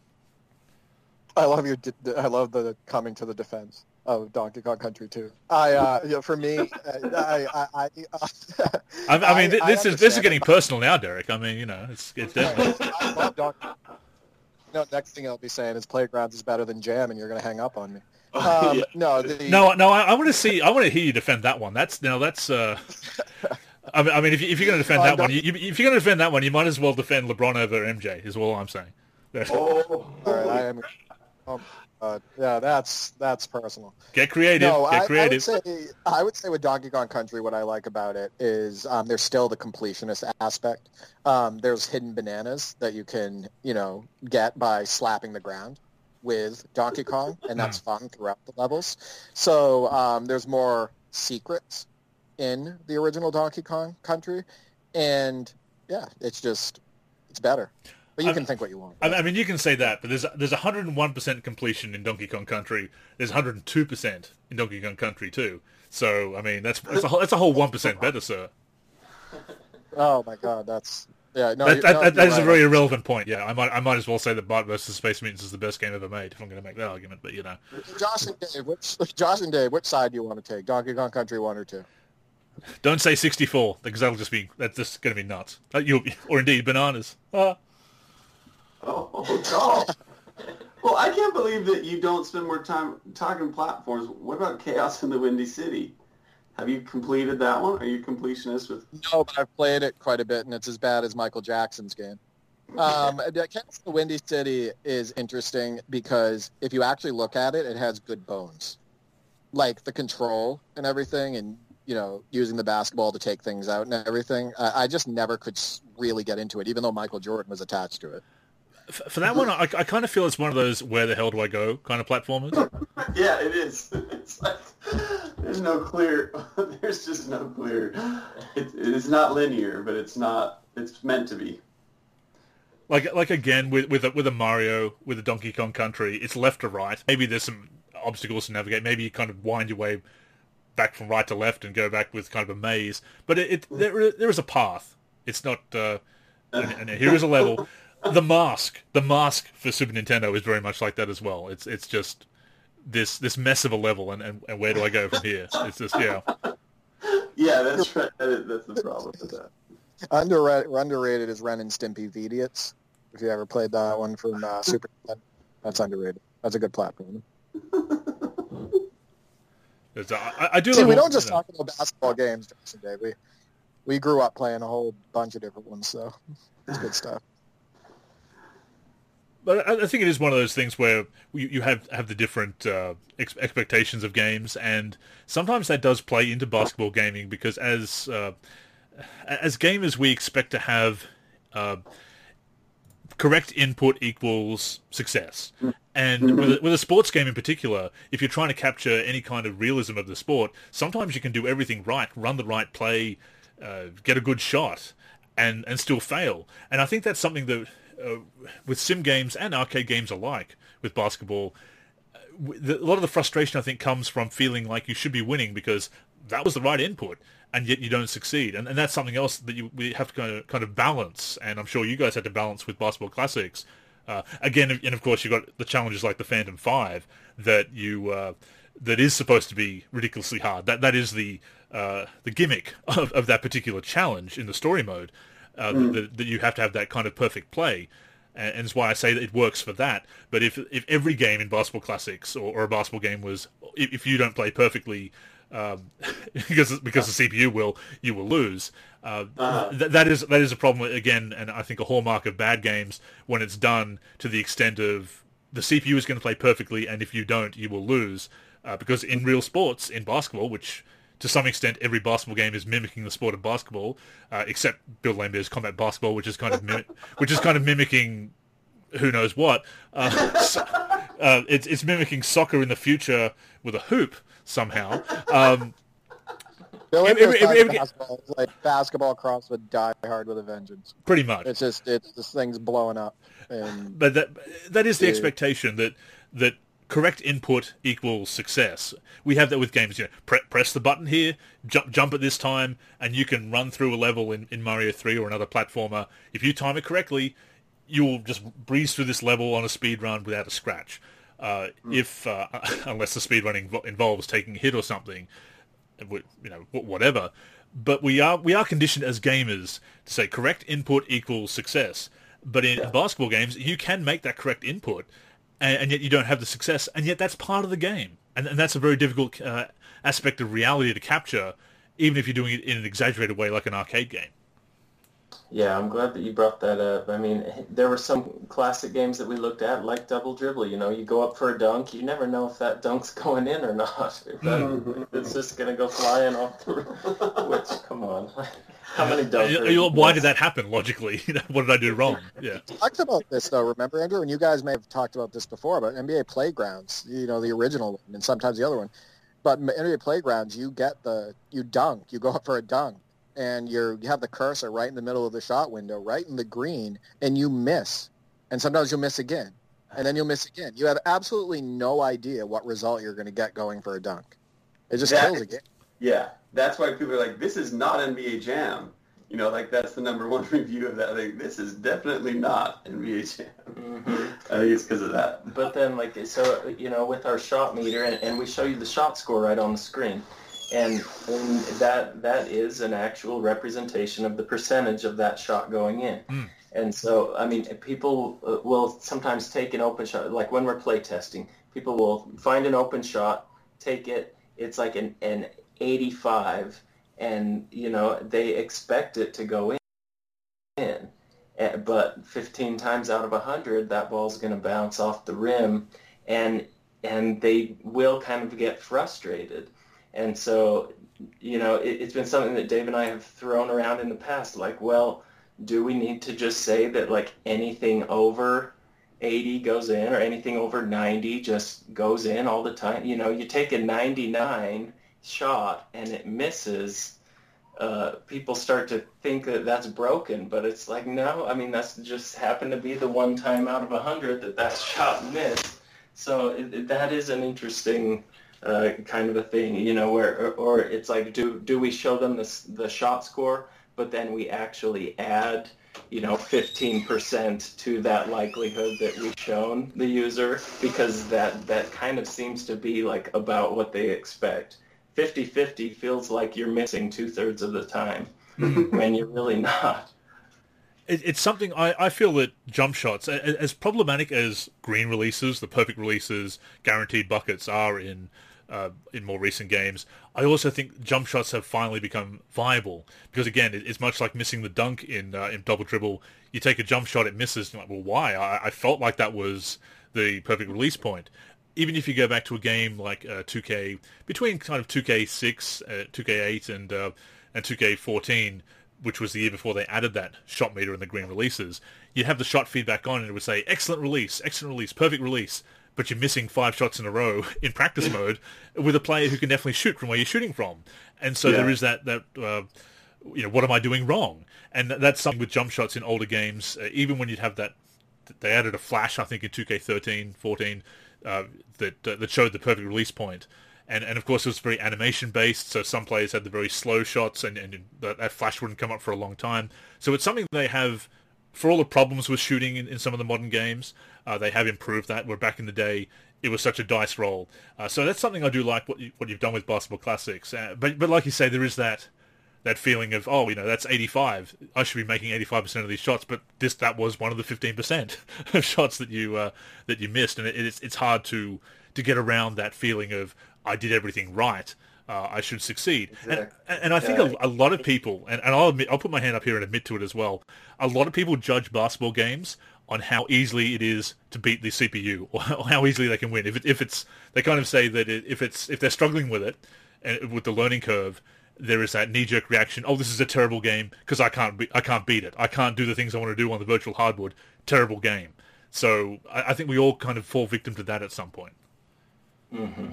I love your. I love the coming to the defense of Donkey Kong Country two. I, uh, you know, for me, I, I, I, uh, I, I mean, I, this I is this is getting personal now, Derek. I mean, you know, it's it's definitely. I love Donkey. You know, next thing I'll be saying is Playgrounds is better than Jam, and you're going to hang up on me. Um, yeah. No, the, no, no. I, I want to see. I want to hear you defend that one. That's now. That's. Uh, I mean, I mean, if, you, if you're going to defend that one, you, if you're going to defend that one, you might as well defend LeBron over M J. Is all I'm saying. Oh, all right, I am. Um, uh, yeah, that's that's personal. Get creative. No, Get I, creative. I would say, I would say with Donkey Kong Country, what I like about it is um, there's still the completionist aspect. Um, there's hidden bananas that you can, you know, get by slapping the ground with Donkey Kong, and that's fun throughout the levels. So um, there's more secrets in the original Donkey Kong Country, and yeah, it's just it's better. But you I, can think what you want. I mean, you can say that, but there's there's one hundred one percent completion in Donkey Kong Country. There's one hundred two percent in Donkey Kong Country too. So I mean, that's that's a whole, that's a whole one percent better, sir. Oh my God, that's yeah. No, that, that, no, that, that is right. a very irrelevant point. Yeah, I might I might as well say that Bart versus Space Mutants is the best game ever made if I'm going to make that argument. But you know, Josh and Dave, which Josh and Dave, which side do you want to take? Donkey Kong Country one or two? Don't say sixty-four because that'll just be that's just going to be nuts. You or indeed bananas. Ah. Oh, God. Well, I can't believe that you don't spend more time talking platforms. What about Chaos in the Windy City? Have you completed that one? Are you completionist with? No, but I've played it quite a bit, and it's as bad as Michael Jackson's game. Um, Chaos in the Windy City is interesting because if you actually look at it, it has good bones, like the control and everything, and you know, using the basketball to take things out and everything. I, I just never could really get into it, even though Michael Jordan was attached to it. For that one, I, I kind of feel it's one of those where the hell do I go kind of platformers. Yeah, it is. It's like there's no clear. There's just no clear. It, it's not linear, but it's not. It's meant to be. Like like again with with a, with a Mario, with a Donkey Kong Country, it's left to right. Maybe there's some obstacles to navigate. Maybe you kind of wind your way back from right to left and go back with kind of a maze. But it, it there there is a path. It's not. Uh, and, and here is a level. The Mask, the Mask for Super Nintendo is very much like that as well. It's it's just this this mess of a level, and, and, and where do I go from here? It's just yeah. Yeah, that's right. That is, that's the problem with that. Underrated, underrated is Ren and Stimpy Vidiots. If you ever played that one from uh, Super Nintendo, that's underrated. That's a good platform. I, I do. See, love we all, don't just you know. talk about basketball games, Jason Day. We we grew up playing a whole bunch of different ones, so it's good stuff. But I think it is one of those things where you, you have, have the different uh, ex- expectations of games, and sometimes that does play into basketball gaming because as uh, as gamers we expect to have uh, correct input equals success. And mm-hmm. with, a, with a sports game in particular, if you're trying to capture any kind of realism of the sport, sometimes you can do everything right, run the right play, uh, get a good shot, and, and still fail. And I think that's something that Uh, with sim games and arcade games alike, with basketball, uh, the, a lot of the frustration I think comes from feeling like you should be winning because that was the right input, and yet you don't succeed. And, and that's something else that you we have to kind of, kind of balance, and I'm sure you guys had to balance with Basketball Classics. Uh, again, and of course, you've got the challenges like the Phantom five that you uh, that is supposed to be ridiculously hard. That that is the uh, the gimmick of, of that particular challenge in the story mode. Uh, mm. that, that you have to have that kind of perfect play, and, and it's why I say that it works for that. But if if every game in Basketball Classics or, or a basketball game was, if, if you don't play perfectly, um, because because the C P U will, you will lose. Uh, uh-huh. th- that is that is a problem again, and I think a hallmark of bad games when it's done to the extent of the C P U is going to play perfectly, and if you don't, you will lose. Uh, because in real sports, in basketball, which to some extent every basketball game is mimicking the sport of basketball, uh, except Bill Lambert's Combat Basketball, which is kind of mim- which is kind of mimicking who knows what. Uh, so, uh, it's it's mimicking soccer in the future with a hoop somehow. Um, Bill Lamber's basketball is like basketball crossed with Die Hard with a Vengeance. Pretty much. It's just it's this thing's blowing up. And but that that is the yeah. expectation that that. Correct input equals success. We have that with games. You know, pre- press the button here, jump jump at this time, and you can run through a level in, in Mario three or another platformer. If you time it correctly, you will just breeze through this level on a speed run without a scratch. Uh, mm. If uh, unless the speed running involves taking a hit or something, you know, whatever. But we are we are conditioned as gamers to say correct input equals success. But in yeah. basketball games, you can make that correct input. And yet you don't have the success, and yet that's part of the game. And, and that's a very difficult uh, aspect of reality to capture, even if you're doing it in an exaggerated way like an arcade game. Yeah, I'm glad that you brought that up. I mean, there were some classic games that we looked at, like Double Dribble. You know, you go up for a dunk, you never know if that dunk's going in or not. If, that, if it's just going to go flying off the roof. Which, come on. How many dunks? Why did that happen, logically? What did I do wrong? Yeah. We talked about this, though, remember, Andrew? And you guys may have talked about this before, but N B A Playgrounds, you know, the original one, and sometimes the other one. But in N B A Playgrounds, you get the, you dunk, you go up for a dunk, and you're, you have the cursor right in the middle of the shot window, right in the green, and you miss. And sometimes you'll miss again, and then you'll miss again. You have absolutely no idea what result you're going to get going for a dunk. It just that, kills a game. Yeah, that's why people are like, this is not N B A Jam. You know, like that's the number one review of that. Like, this is definitely not N B A Jam. Mm-hmm. I think it's because of that. But then, like, so, you know, with our shot meter, and, and we show you the shot score right on the screen. And, and that that is an actual representation of the percentage of that shot going in. Mm. And so, I mean, people will sometimes take an open shot, like when we're play testing, people will find an open shot, take it, it's like an, an eighty-five, and, you know, they expect it to go in. in. But fifteen times out of one hundred, that ball's going to bounce off the rim, and and they will kind of get frustrated. And so, you know, it, it's been something that Dave and I have thrown around in the past, like, well, do we need to just say that, like, anything over eighty goes in or anything over ninety just goes in all the time? You know, you take a ninety-nine shot and it misses, uh, people start to think that that's broken, but it's like, no, I mean, that's just happened to be the one time out of one hundred that that shot missed. So it, it, that is an interesting uh, kind of a thing, you know, where, or, or it's like, do do we show them the, the shot score, but then we actually add, you know, fifteen percent to that likelihood that we've shown the user, because that, that kind of seems to be like about what they expect. fifty-fifty feels like you're missing two-thirds of the time when you're really not. It, it's something I, I feel that jump shots, as problematic as green releases, the perfect releases, guaranteed buckets are in uh, in more recent games, I also think jump shots have finally become viable. Because again, it, it's much like missing the dunk in uh, in Double Dribble. You take a jump shot, it misses, and you're like, well, why? I, I felt like that was the perfect release point. Even if you go back to a game like uh, two K, between kind of two K six, uh, two K eight, and uh, and two K fourteen, which was the year before they added that shot meter in the green releases, you'd have the shot feedback on, and it would say, excellent release, excellent release, perfect release, but you're missing five shots in a row in practice mode with a player who can definitely shoot from where you're shooting from. And so yeah. there is that, that uh, you know, what am I doing wrong? And that's something with jump shots in older games, uh, even when you'd have that, they added a flash, I think, in two K thirteen, fourteen, Uh, that uh, that showed the perfect release point, And, and of course, it was very animation-based, so some players had the very slow shots, and, and that, that flash wouldn't come up for a long time. So it's something they have, for all the problems with shooting in, in some of the modern games, uh, they have improved that, where back in the day, it was such a dice roll. Uh, so that's something I do like, what, you, what you've done with Basketball Classics. Uh, but, but like you say, there is that that feeling of, oh, you know, that's eighty-five. I should be making eighty-five percent of these shots, but this that was one of the fifteen percent of shots that you uh, that you missed. And it, it's, it's hard to, to get around that feeling of, I did everything right. Uh, I should succeed. Exactly. And, and I think yeah. a, a lot of people, and, and I'll admit, I'll put my hand up here and admit to it as well, a lot of people judge basketball games on how easily it is to beat the C P U, or how easily they can win. If it, if it's, they kind of say that it, if it's if they're struggling with it, and with the learning curve, there is that knee-jerk reaction. Oh, this is a terrible game because I can't be, I can't beat it. I can't do the things I want to do on the virtual hardwood. Terrible game. So I, I think we all kind of fall victim to that at some point. Mm-hmm.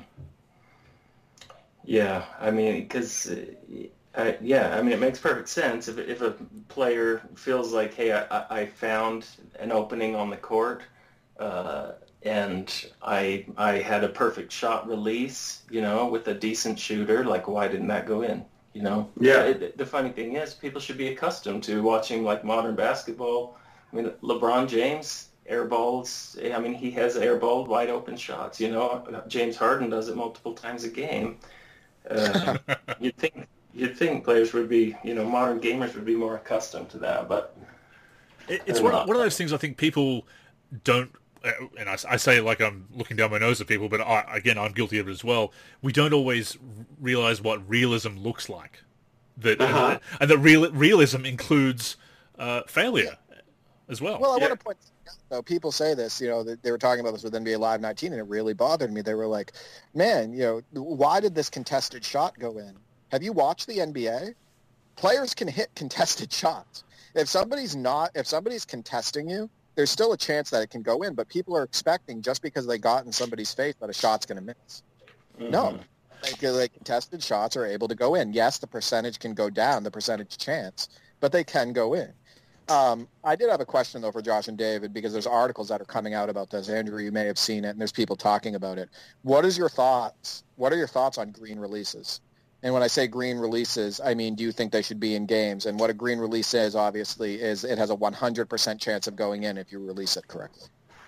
Yeah, I mean, because, uh, yeah, I mean, it makes perfect sense. If if a player feels like, hey, I, I found an opening on the court, uh, and I I had a perfect shot release, you know, with a decent shooter, like, why didn't that go in, you know? Yeah. It, the funny thing is, people should be accustomed to watching, like, modern basketball. I mean, LeBron James airballs, I mean, he has airballed wide open shots, you know? James Harden does it multiple times a game. Uh, you'd think you'd think players would be, you know, modern gamers would be more accustomed to that, but it, it's one, one of those things I think people don't, and I, I say it like I'm looking down my nose at people, but I, again, I'm guilty of it as well. We don't always realize what realism looks like. That uh-huh. and, and that real, realism includes uh, failure as well. Well, I yeah. want to point out, though, people say this, you know, they were talking about this with N B A Live nineteen, and it really bothered me. They were like, man, you know, why did this contested shot go in? Have you watched the N B A? Players can hit contested shots. If somebody's not, if somebody's contesting you, there's still a chance that it can go in, but people are expecting just because they got in somebody's face that a shot's going to miss. Mm-hmm. No. Like, like contested shots are able to go in. Yes, the percentage can go down, the percentage chance, but they can go in. Um, I did have a question, though, for Josh and David, because there's articles that are coming out about this. Andrew, you may have seen it, and there's people talking about it. What is your thoughts? What are your thoughts on green releases? And when I say green releases, I mean, do you think they should be in games? And what a green release is, obviously, is it has a one hundred percent chance of going in if you release it correctly.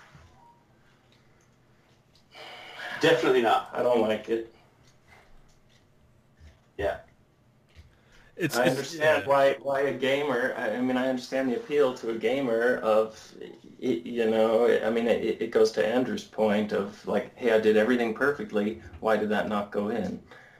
Definitely not. I don't like it. Yeah. It's, I understand yeah. why why a gamer. I mean, I understand the appeal to a gamer of, you know. I mean, it, it goes to Andrew's point of like, hey, I did everything perfectly. Why did that not go in?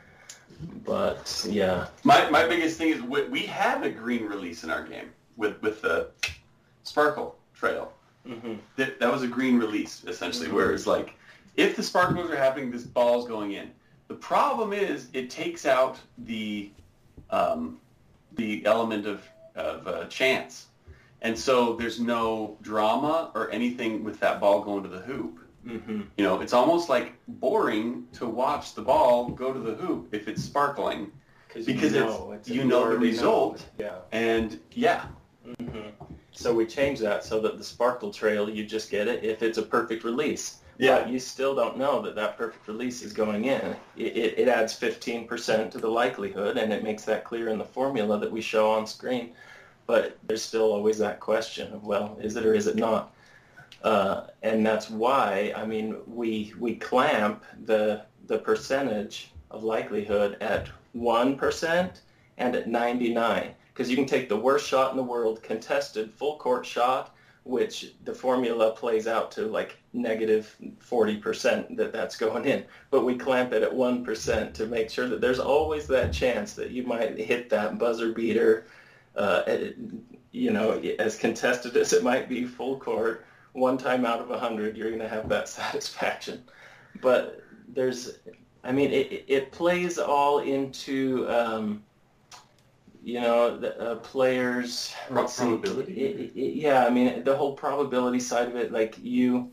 But yeah, my my biggest thing is we, we had a green release in our game with with the sparkle trail. Mm-hmm. That that was a green release essentially, mm-hmm. where it's like, if the sparkles are happening, this ball's going in. The problem is it takes out the Um, the element of, of uh, chance. And so there's no drama or anything with that ball going to the hoop. Mm-hmm. You know, it's almost like boring to watch the ball go to the hoop if it's sparkling. Because you know, it's, it's you know the result. Know. Yeah. And, yeah. Mm-hmm. So we change that so that the sparkle trail, you just get it if it's a perfect release. Yeah, but you still don't know that that perfect release is going in. It, it, it adds fifteen percent to the likelihood, and it makes that clear in the formula that we show on screen. But there's still always that question of, well, is it or is it not? Uh, and that's why, I mean, we we clamp the the percentage of likelihood at one percent and at ninety-nine. Because you can take the worst shot in the world, contested full court shot, which the formula plays out to like negative forty percent that that's going in. But we clamp it at one percent to make sure that there's always that chance that you might hit that buzzer beater, uh, you know, as contested as it might be full court, one time out of a hundred, you're going to have that satisfaction. But there's, I mean, it, it plays all into... Um, You know, the uh, players... Probability? It, it, it, yeah, I mean, the whole probability side of it, like you...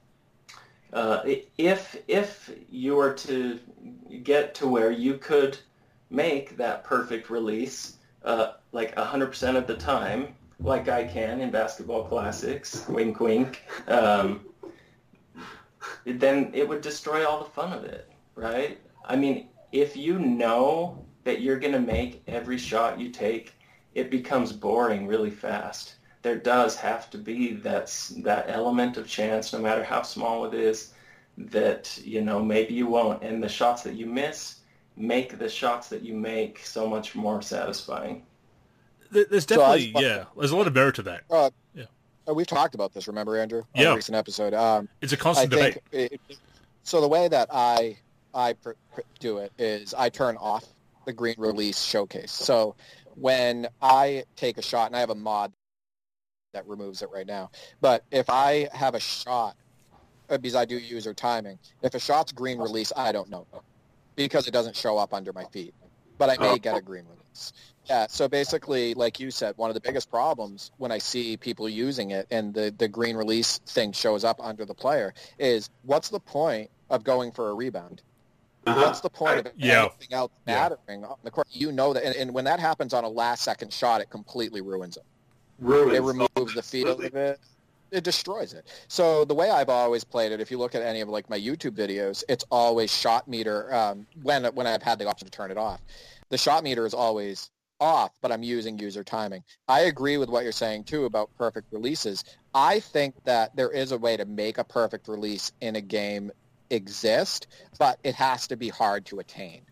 Uh, if if you were to get to where you could make that perfect release, uh, like one hundred percent of the time, like I can in Basketball Classics, wink wink, um, then it would destroy all the fun of it, right? I mean, if you know that you're going to make every shot you take, it becomes boring really fast. There does have to be that, that element of chance, no matter how small it is, that, you know, maybe you won't. And the shots that you miss make the shots that you make so much more satisfying. There's definitely, so I, yeah, there's a lot of merit to that. Uh, yeah. We've talked about this, remember, Andrew? On yeah. a recent episode. Um, it's a constant I debate. Think it, so the way that I I pr- pr- do it is I turn off the green release showcase. So when I take a shot, and I have a mod that removes it right now, but if I have a shot, because I do user timing, if a shot's green release, I don't know because it doesn't show up under my feet, but I may get a green release. Yeah, so basically, like you said, one of the biggest problems when I see people using it and the, the green release thing shows up under the player is what's the point of going for a rebound? Uh-huh. What's the point of yeah. anything else mattering yeah. on the court? You know that, and, and when that happens on a last-second shot, it completely ruins it. Ruins. It removes the feel of it. It destroys it. So the way I've always played it, if you look at any of like my YouTube videos, it's always shot meter um, when when I've had the option to turn it off. The shot meter is always off, but I'm using user timing. I agree with what you're saying, too, about perfect releases. I think that there is a way to make a perfect release in a game exist, but it has to be hard to attain.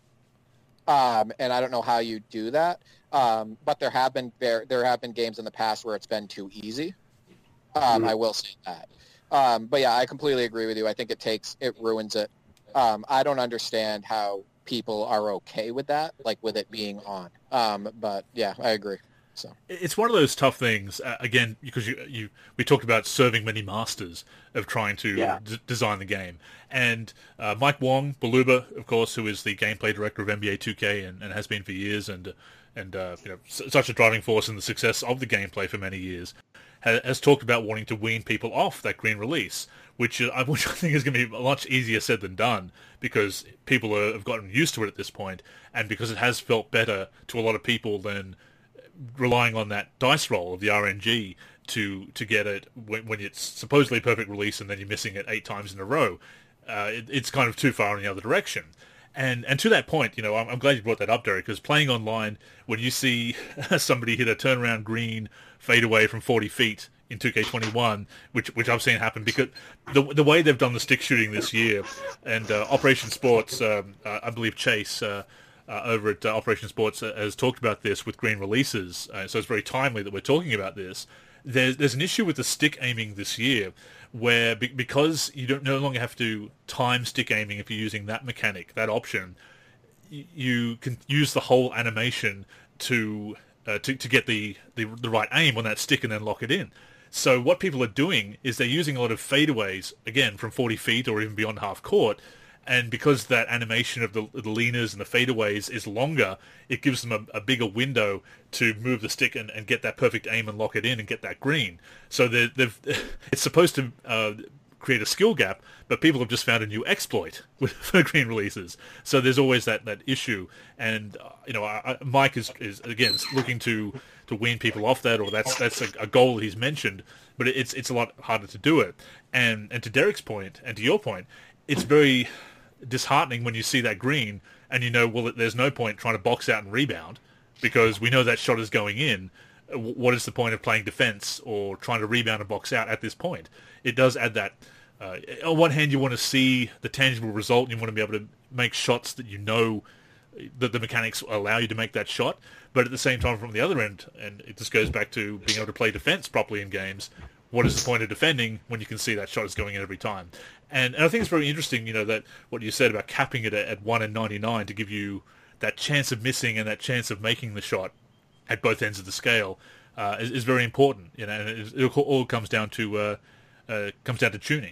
Um, and I don't know how you do that, um, but there have been there, there have been games in the past where it's been too easy. Um, mm-hmm. I will say that. Um, but, yeah, I completely agree with you. I think it takes it ruins it. Um, I don't understand how people are okay with that, like with it being on. Um, but yeah, I agree. So it's one of those tough things uh, again because you you we talked about serving many masters of trying to yeah. d- design the game, and uh, Mike Wong, Baluba, of course, who is the gameplay director of N B A two K and, and has been for years, and and uh, you know s- such a driving force in the success of the gameplay for many years, has, has talked about wanting to wean people off that green release, which uh, which I think is going to be much easier said than done because people are, have gotten used to it at this point, and because it has felt better to a lot of people than relying on that dice roll of the R N G to to get it when, when it's supposedly a perfect release and then you're missing it eight times in a row. Uh, it, it's kind of too far in the other direction. And and to that point, you know, I'm, I'm glad you brought that up, Derek, because playing online, when you see somebody hit a turnaround green fadeaway from forty feet in two K twenty-one, which which I've seen happen because the the way they've done the stick shooting this year, and uh, Operation Sports, um, uh, I believe Chase uh, uh, over at uh, Operation Sports uh, has talked about this with green releases, uh, so it's very timely that we're talking about this. There's there's an issue with the stick aiming this year, where be- because you don't no longer have to time stick aiming if you're using that mechanic, that option, y- you can use the whole animation to uh, to to get the, the the right aim on that stick and then lock it in. So what people are doing is they're using a lot of fadeaways, again, from forty feet or even beyond half court, and because that animation of the, the leaners and the fadeaways is longer, it gives them a, a bigger window to move the stick and, and get that perfect aim and lock it in and get that green. So they've, they've it's supposed to uh, create a skill gap, but people have just found a new exploit with for green releases. So there's always that, that issue, and uh, you know, I, I, Mike is, is again looking to, to wean people off that, or that's that's a, a goal he's mentioned. But it's it's a lot harder to do it. And and to Derek's point, and to your point, it's very disheartening when you see that green and you know, well, there's no point trying to box out and rebound because we know that shot is going in. What is the point of playing defense or trying to rebound and box out at this point? It does add that. Uh, on one hand, you want to see the tangible result and you want to be able to make shots that you know that the mechanics allow you to make that shot. But at the same time, from the other end, and it just goes back to being able to play defense properly in games, what is the point of defending when you can see that shot is going in every time? And, and I think it's very interesting, you know, that what you said about capping it at, at one in ninety-nine to give you that chance of missing and that chance of making the shot at both ends of the scale uh, is, is very important. You know, and it, it all comes down to uh, uh, comes down to tuning.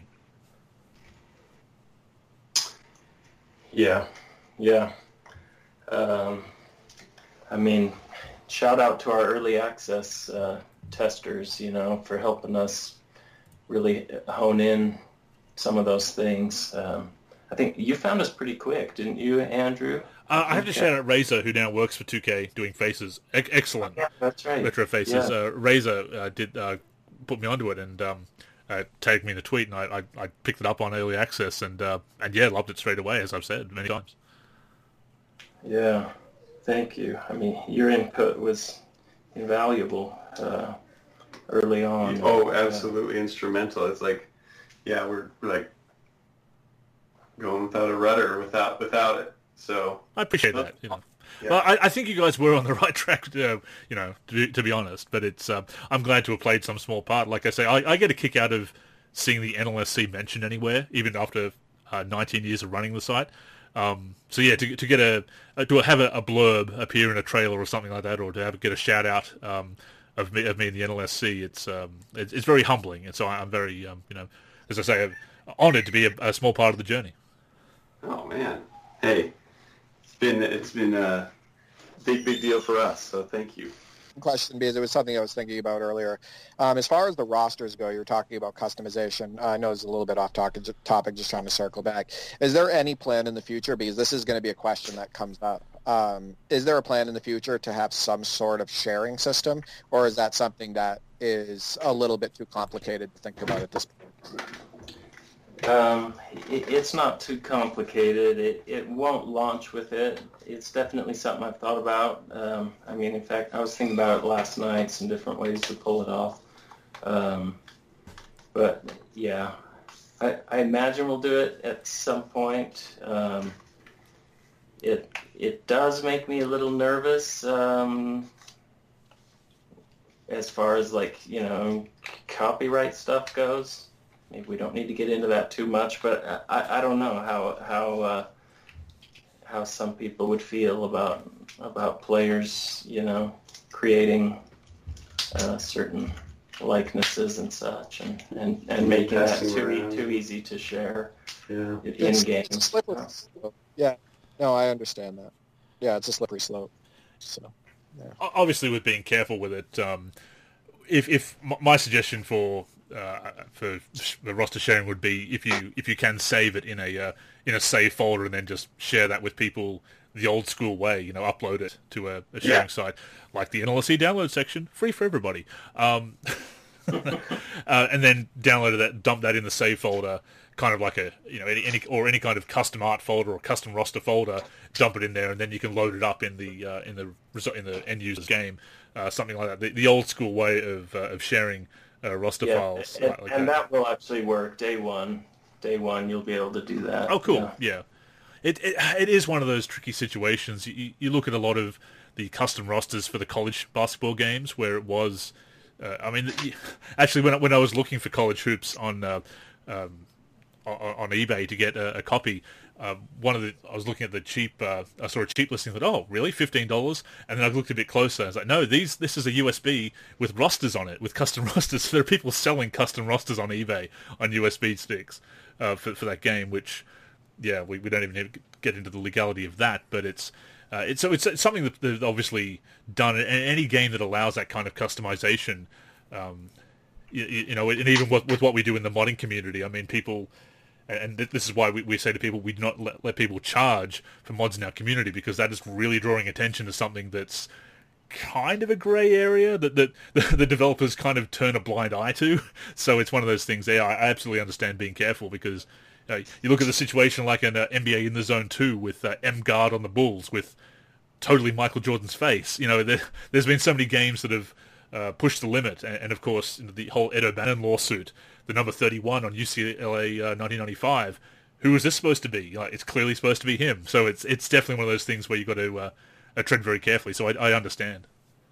Yeah, yeah. Um, I mean, shout out to our early access uh, testers, you know, for helping us really hone in some of those things. Um, I think you found us pretty quick, didn't you, Andrew? Uh, I have to shout out Razor, who now works for two K doing faces. E- excellent. Yeah, that's right. Retro faces. Yeah. Uh, Razor uh, did uh, put me onto it and um, uh, tagged me in a tweet, and I, I, I picked it up on early access, and uh, and yeah, loved it straight away, as I've said many times. Yeah, thank you. I mean, your input was invaluable uh, early on. Oh, absolutely uh, instrumental. It's like, yeah, we're, we're like going without a rudder, without without it. So I appreciate that. You know. Yeah. Well, I, I think you guys were on the right track, uh, you know, to, to be honest. But it's uh, I'm glad to have played some small part. Like I say, I, I get a kick out of seeing the N L S C mentioned anywhere, even after uh, nineteen years of running the site. Um, so yeah, to to get a, a to have a, a blurb appear in a trailer or something like that, or to have get a shout out um, of me of me in the N L S C, it's um, it's, it's very humbling, and so I'm very um, you know, as I say, I'm honoured to be a, a small part of the journey. Oh man, hey, it's been it's been a big big deal for us, so thank you. Question, because it was something I was thinking about earlier. Um, as far as the rosters go, you were talking about customization. Uh, I know it's a little bit off topic, topic, just trying to circle back. Is there any plan in the future, because this is going to be a question that comes up, um, is there a plan in the future to have some sort of sharing system, or is that something that is a little bit too complicated to think about at this point? Um, it, it's not too complicated. It, it won't launch with it. It's definitely something I've thought about. Um, I mean, in fact, I was thinking about it last night, some different ways to pull it off. Um, but, yeah, I, I imagine we'll do it at some point. Um, it it does make me a little nervous um, as far as, like, you know, copyright stuff goes. Maybe we don't need to get into that too much, but I, I don't know how how uh, how some people would feel about about players, you know, creating uh, certain likenesses and such, and, and, and making that too e- too easy to share yeah. in game. It's a slippery slope. Yeah, no, I understand that. Yeah, it's a slippery slope. So, yeah. Obviously, with being careful with it, um, if if my suggestion for Uh, for the roster sharing would be if you if you can save it in a uh, in a save folder and then just share that with people the old school way, you know, upload it to a, a sharing yeah. site like the N L S C download section, free for everybody, um, uh, and then download that, dump that in the save folder, kind of like a you know any, any or any kind of custom art folder or custom roster folder, dump it in there, and then you can load it up in the uh, in the in the end user's game, uh, something like that. The, the old school way of uh, of sharing. Uh, roster yeah, files, and, like and that. that will actually work day one. Day one, you'll be able to do that. Oh, cool! Yeah, yeah. It, it it is one of those tricky situations. You, you look at a lot of the custom rosters for the college basketball games, where it was. Uh, I mean, actually, when I, when I was looking for college hoops on uh, um, on, on eBay to get a, a copy. Uh, one of the I was looking at the cheap. Uh, I saw a cheap listing. I thought, oh, really, fifteen dollars? And then I looked a bit closer. I was like, no, these this is a U S B with rosters on it, with custom rosters. So there are people selling custom rosters on eBay on U S B sticks uh, for for that game. Which, yeah, we, we don't even need to get into the legality of that. But it's uh, it's so it's, it's something that they've obviously done. And any game that allows that kind of customization, um, you, you know, and even with, with what we do in the modding community, I mean, people. And this is why we, we say to people, we do not let, let people charge for mods in our community, because that is really drawing attention to something that's kind of a grey area that, that the, the developers kind of turn a blind eye to. So it's one of those things. Yeah, I absolutely understand being careful, because uh, you look at the situation like an uh, N B A in the Zone two with uh, M Guard on the Bulls with totally Michael Jordan's face. You know, there, there's been so many games that have uh, pushed the limit, and, and of course the whole Ed O'Bannon lawsuit. The number thirty-one on U C L A uh, nineteen ninety-five. Who is this supposed to be? Like, it's clearly supposed to be him. So it's it's definitely one of those things where you've got to uh, uh, tread very carefully. So I, I understand.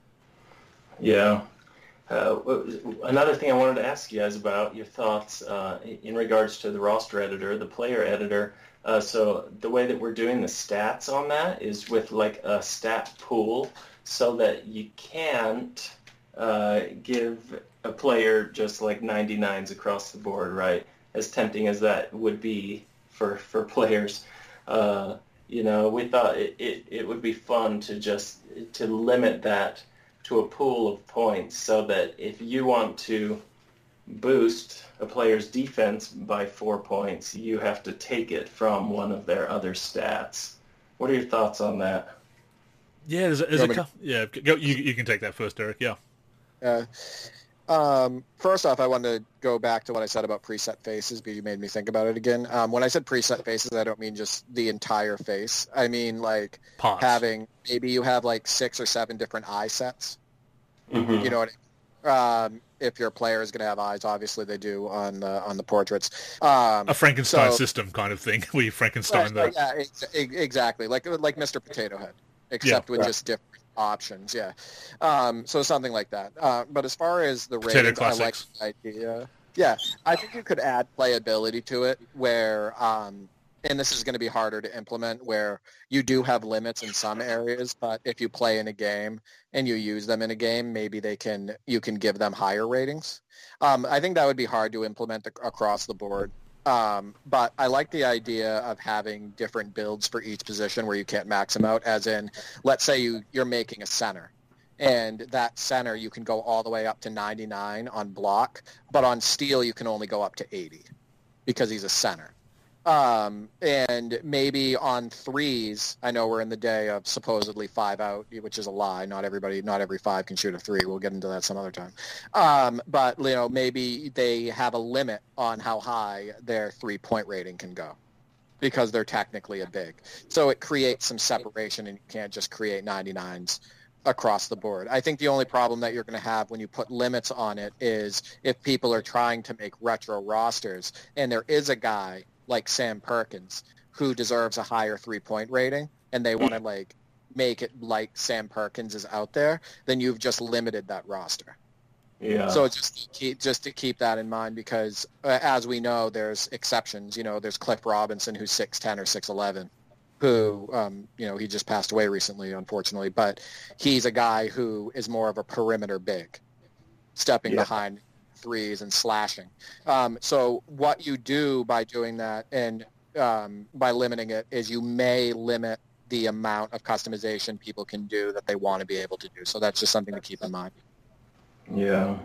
Yeah. Uh, another thing I wanted to ask you guys about your thoughts uh, in regards to the roster editor, the player editor. Uh, so the way that we're doing the stats on that is with like a stat pool, so that you can't uh, give a player just like ninety-nines across the board, right? As tempting as that would be for for players, uh, you know, we thought it, it, it would be fun to just to limit that to a pool of points, so that if you want to boost a player's defense by four points, you have to take it from one of their other stats. What are your thoughts on that? Yeah, there's a, there's a yeah. Go, you you can take that first, Derek. Yeah. Uh, Um, first off, I wanted to go back to what I said about preset faces, but you made me think about it again. Um, when I said preset faces, I don't mean just the entire face. I mean like Parts. having, maybe you have like six or seven different eye sets. Mm-hmm. You know what I mean? Um, if your player is going to have eyes, obviously they do on the on the portraits. Um, A Frankenstein so, system kind of thing, where you Frankenstein right, the... yeah, ex- exactly, like like Mister Potato Head, except Yeah, with right. just different options. Yeah, um, so something like that. Uh, but as far as the Potato ratings, I like classics. the idea. Yeah, I think you could add playability to it, where um, and this is going to be harder to implement, where you do have limits in some areas, but if you play in a game and you use them in a game, maybe they can you can give them higher ratings. Um, I think that would be hard to implement ac- across the board. Um, but I like the idea of having different builds for each position where you can't max them out, as in, let's say you, you're making a center, and that center you can go all the way up to ninety-nine on block, but on steal you can only go up to eighty because he's a center. Um, and maybe on threes, I know we're in the day of supposedly five out, which is a lie. Not everybody, not every five can shoot a three. We'll get into that some other time. Um, but, you know, maybe they have a limit on how high their three-point rating can go because they're technically a big. So it creates some separation, and you can't just create ninety-nines across the board. I think the only problem that you're going to have when you put limits on it is if people are trying to make retro rosters, and there is a guy like Sam Perkins who deserves a higher three-point rating, and they want to like make it like Sam Perkins is out there, then you've just limited that roster. Yeah. So it's just to keep, just to keep that in mind, because uh, as we know, there's exceptions. You know, there's Cliff Robinson, who's six ten or six eleven, who, um, you know, he just passed away recently, unfortunately, but he's a guy who is more of a perimeter big, stepping Yeah. behind threes and slashing. Um, so what you do by doing that and um, by limiting it is you may limit the amount of customization people can do that they want to be able to do. So that's just something to keep in mind. Yeah.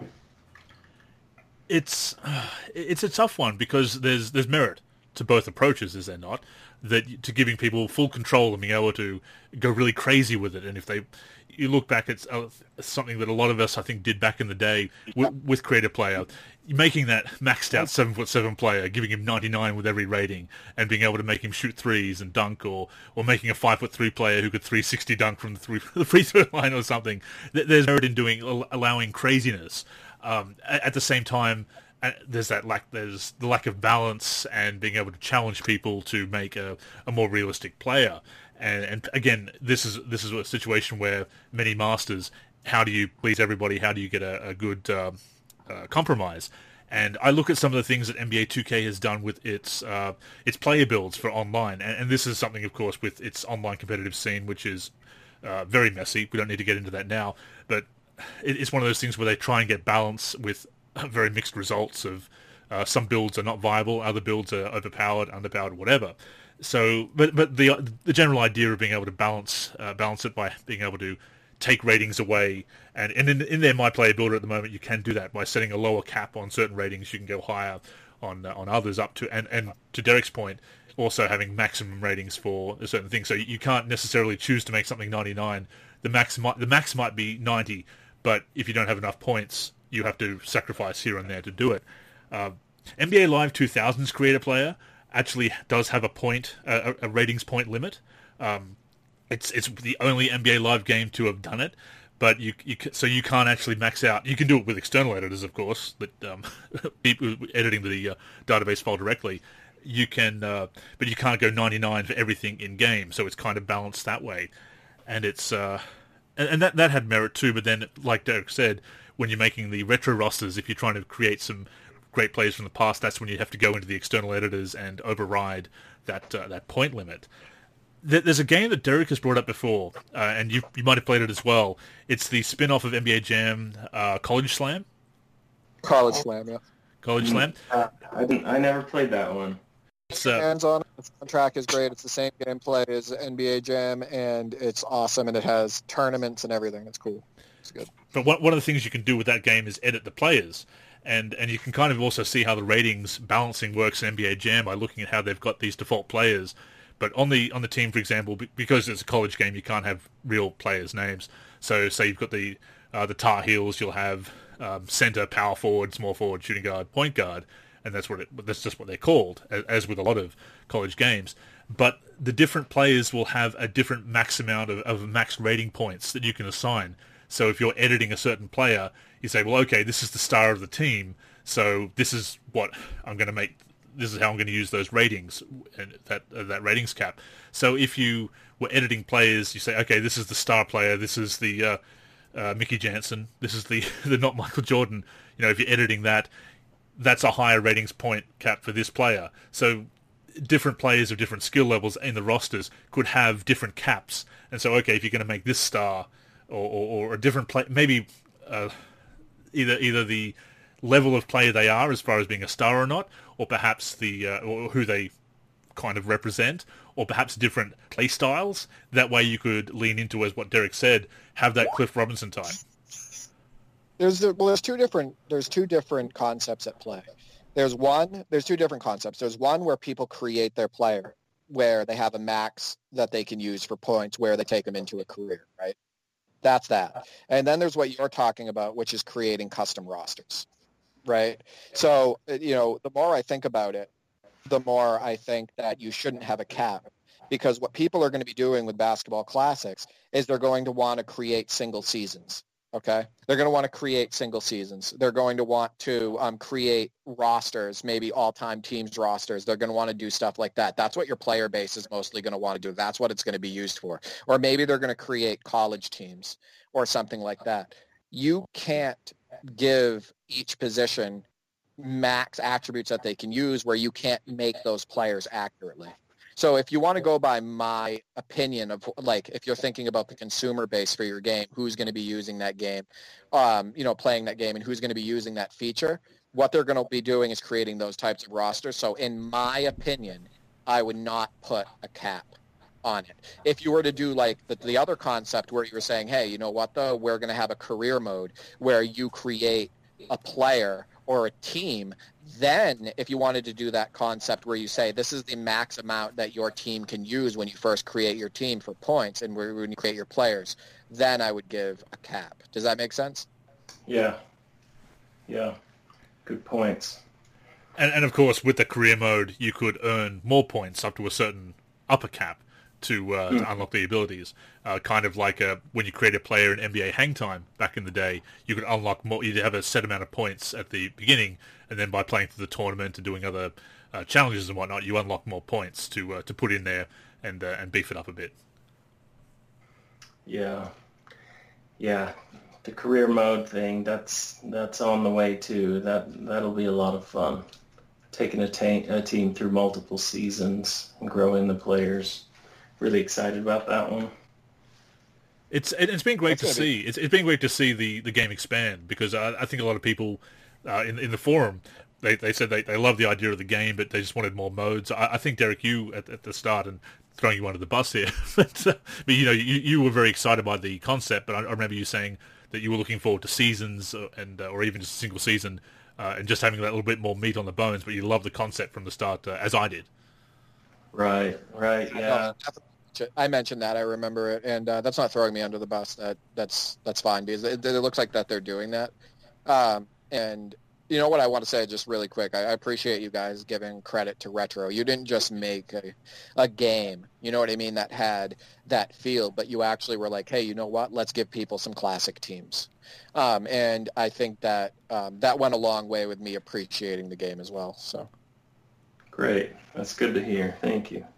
It's it's a tough one because there's there's merit to both approaches, is there not? That to giving people full control and being able to go really crazy with it, and if they, you look back at uh, something that a lot of us I think did back in the day with, with Creative Player, making that maxed out seven foot seven player, giving him ninety-nine with every rating, and being able to make him shoot threes and dunk, or or making a five foot three player who could three sixty dunk from the, three, the free throw line or something. There's merit in doing allowing craziness. Um, at, at the same time, uh, there's that lack. There's the lack of balance and being able to challenge people to make a, a more realistic player. And, and again, this is this is a situation where many masters. How do you please everybody? How do you get a, a good uh, uh, compromise? And I look at some of the things that N B A two K has done with its uh, its player builds for online, and, and this is something, of course, with its online competitive scene, which is uh, very messy. We don't need to get into that now, but it's one of those things where they try and get balance with very mixed results of uh, some builds are not viable, other builds are overpowered, underpowered, whatever. So, but but the the general idea of being able to balance uh, balance it by being able to take ratings away, and, and in, in their My Player Builder at the moment, you can do that by setting a lower cap on certain ratings. You can go higher on uh, on others up to, and, and to Derek's point, also having maximum ratings for a certain thing. So you can't necessarily choose to make something ninety-nine. The max might, the max might be ninety, but if you don't have enough points, you have to sacrifice here and there to do it. Uh, N B A Live two thousand's Creator Player actually does have a point, a, a ratings point limit. Um, it's it's the only N B A Live game to have done it, but you you so you can't actually max out. You can do it with external editors, of course, that um, people editing the uh, database file directly. You can, uh, but you can't go ninety-nine for everything in game. So it's kind of balanced that way, and it's uh, and, and that that had merit too. But then, like Derek said, when you're making the retro rosters, if you're trying to create some great players from the past, that's when you have to go into the external editors and override that uh, that point limit. There's a game that Derek has brought up before, uh, and you you might have played it as well. It's the spin-off of N B A Jam, uh, College Slam. College Slam, yeah. College Mm, Slam. Uh, I didn't. I never played that one. It's, uh, Hands on it. The soundtrack is great. It's the same gameplay as N B A Jam, and it's awesome, and it has tournaments and everything. It's cool. It's good. But one one of the things you can do with that game is edit the players, and and you can kind of also see how the ratings balancing works in N B A Jam by looking at how they've got these default players. But on the on the team, for example, because it's a college game, you can't have real players' names. So say you've got the uh, the Tar Heels, you'll have um, center, power forward, small forward, shooting guard, point guard, and that's what it, that's just what they're called, as, as with a lot of college games. But the different players will have a different max amount of, of max rating points that you can assign. So if you're editing a certain player, you say, well, okay, this is the star of the team, so this is what I'm going to make. This is how I'm going to use those ratings and that uh, that ratings cap. So if you were editing players, you say, okay, this is the star player, this is the uh, uh, Mickey Jansen, this is the the not Michael Jordan. You know, if you're editing that, that's a higher ratings point cap for this player. So different players of different skill levels in the rosters could have different caps. And so, okay, if you're going to make this star or, or, or a different play, maybe uh, either either the level of player they are as far as being a star or not, or perhaps the uh, or who they kind of represent, or perhaps different play styles. That way you could lean into, as what Derek said, have that Cliff Robinson time. There's well, there's two different there's two different concepts at play. There's one, there's two different concepts. There's one where people create their player, where they have a max that they can use for points, where they take them into a career, right? That's that. And then there's what you're talking about, which is creating custom rosters, right? So, you know, the more I think about it, the more I think that you shouldn't have a cap, because what people are going to be doing with Basketball Classics is they're going to want to create single seasons. Okay, they're going to want to create single seasons. They're going to want to um, create rosters, maybe all-time teams rosters. They're going to want to do stuff like that. That's what your player base is mostly going to want to do. That's what it's going to be used for. Or maybe they're going to create college teams or something like that. You can't give each position max attributes that they can use where you can't make those players accurately. So if you want to go by my opinion of, like, if you're thinking about the consumer base for your game, who's going to be using that game, um, you know, playing that game, and who's going to be using that feature, what they're going to be doing is creating those types of rosters. So in my opinion, I would not put a cap on it. If you were to do like the, the other concept where you were saying, hey, you know what, though, we're going to have a career mode where you create a player or a team, then if you wanted to do that concept where you say this is the max amount that your team can use when you first create your team for points and when you create your players, then I would give a cap. Does that make sense? Yeah. Yeah. Good points. And, and of course, with the career mode, you could earn more points up to a certain upper cap to, uh, mm. to unlock the abilities. Uh, kind of like uh, when you create a player in N B A Hang Time back in the day, you could unlock more. You'd have a set amount of points at the beginning, and then by playing through the tournament and doing other uh, challenges and whatnot, you unlock more points to uh, to put in there and uh, and beef it up a bit. Yeah, yeah, the career mode thing, that's that's on the way too. That that'll be a lot of fun. Taking a, ta- a team through multiple seasons and growing the players. Really excited about that one. It's it's been great That's to see. Be. It's it's been great to see the, the game expand, because I, I think a lot of people uh, in in the forum they, they said they, they love the idea of the game, but they just wanted more modes. I, I think Derek, you at, at the start, and throwing you under the bus here, but, uh, but you know you, you were very excited by the concept. But I, I remember you saying that you were looking forward to seasons and uh, or even just a single season uh, and just having that little bit more meat on the bones. But you loved the concept from the start, uh, as I did. Right, right, yeah. I mentioned that. I remember it, and uh, that's not throwing me under the bus. That that's that's fine, because it, it looks like that they're doing that. Um, and you know what I want to say, just really quick. I, I appreciate you guys giving credit to Retro. You didn't just make a, a game, you know what I mean, that had that feel, but you actually were like, hey, you know what? Let's give people some classic teams. Um, and I think that um, that went a long way with me appreciating the game as well. So great. That's good to hear. Thank you.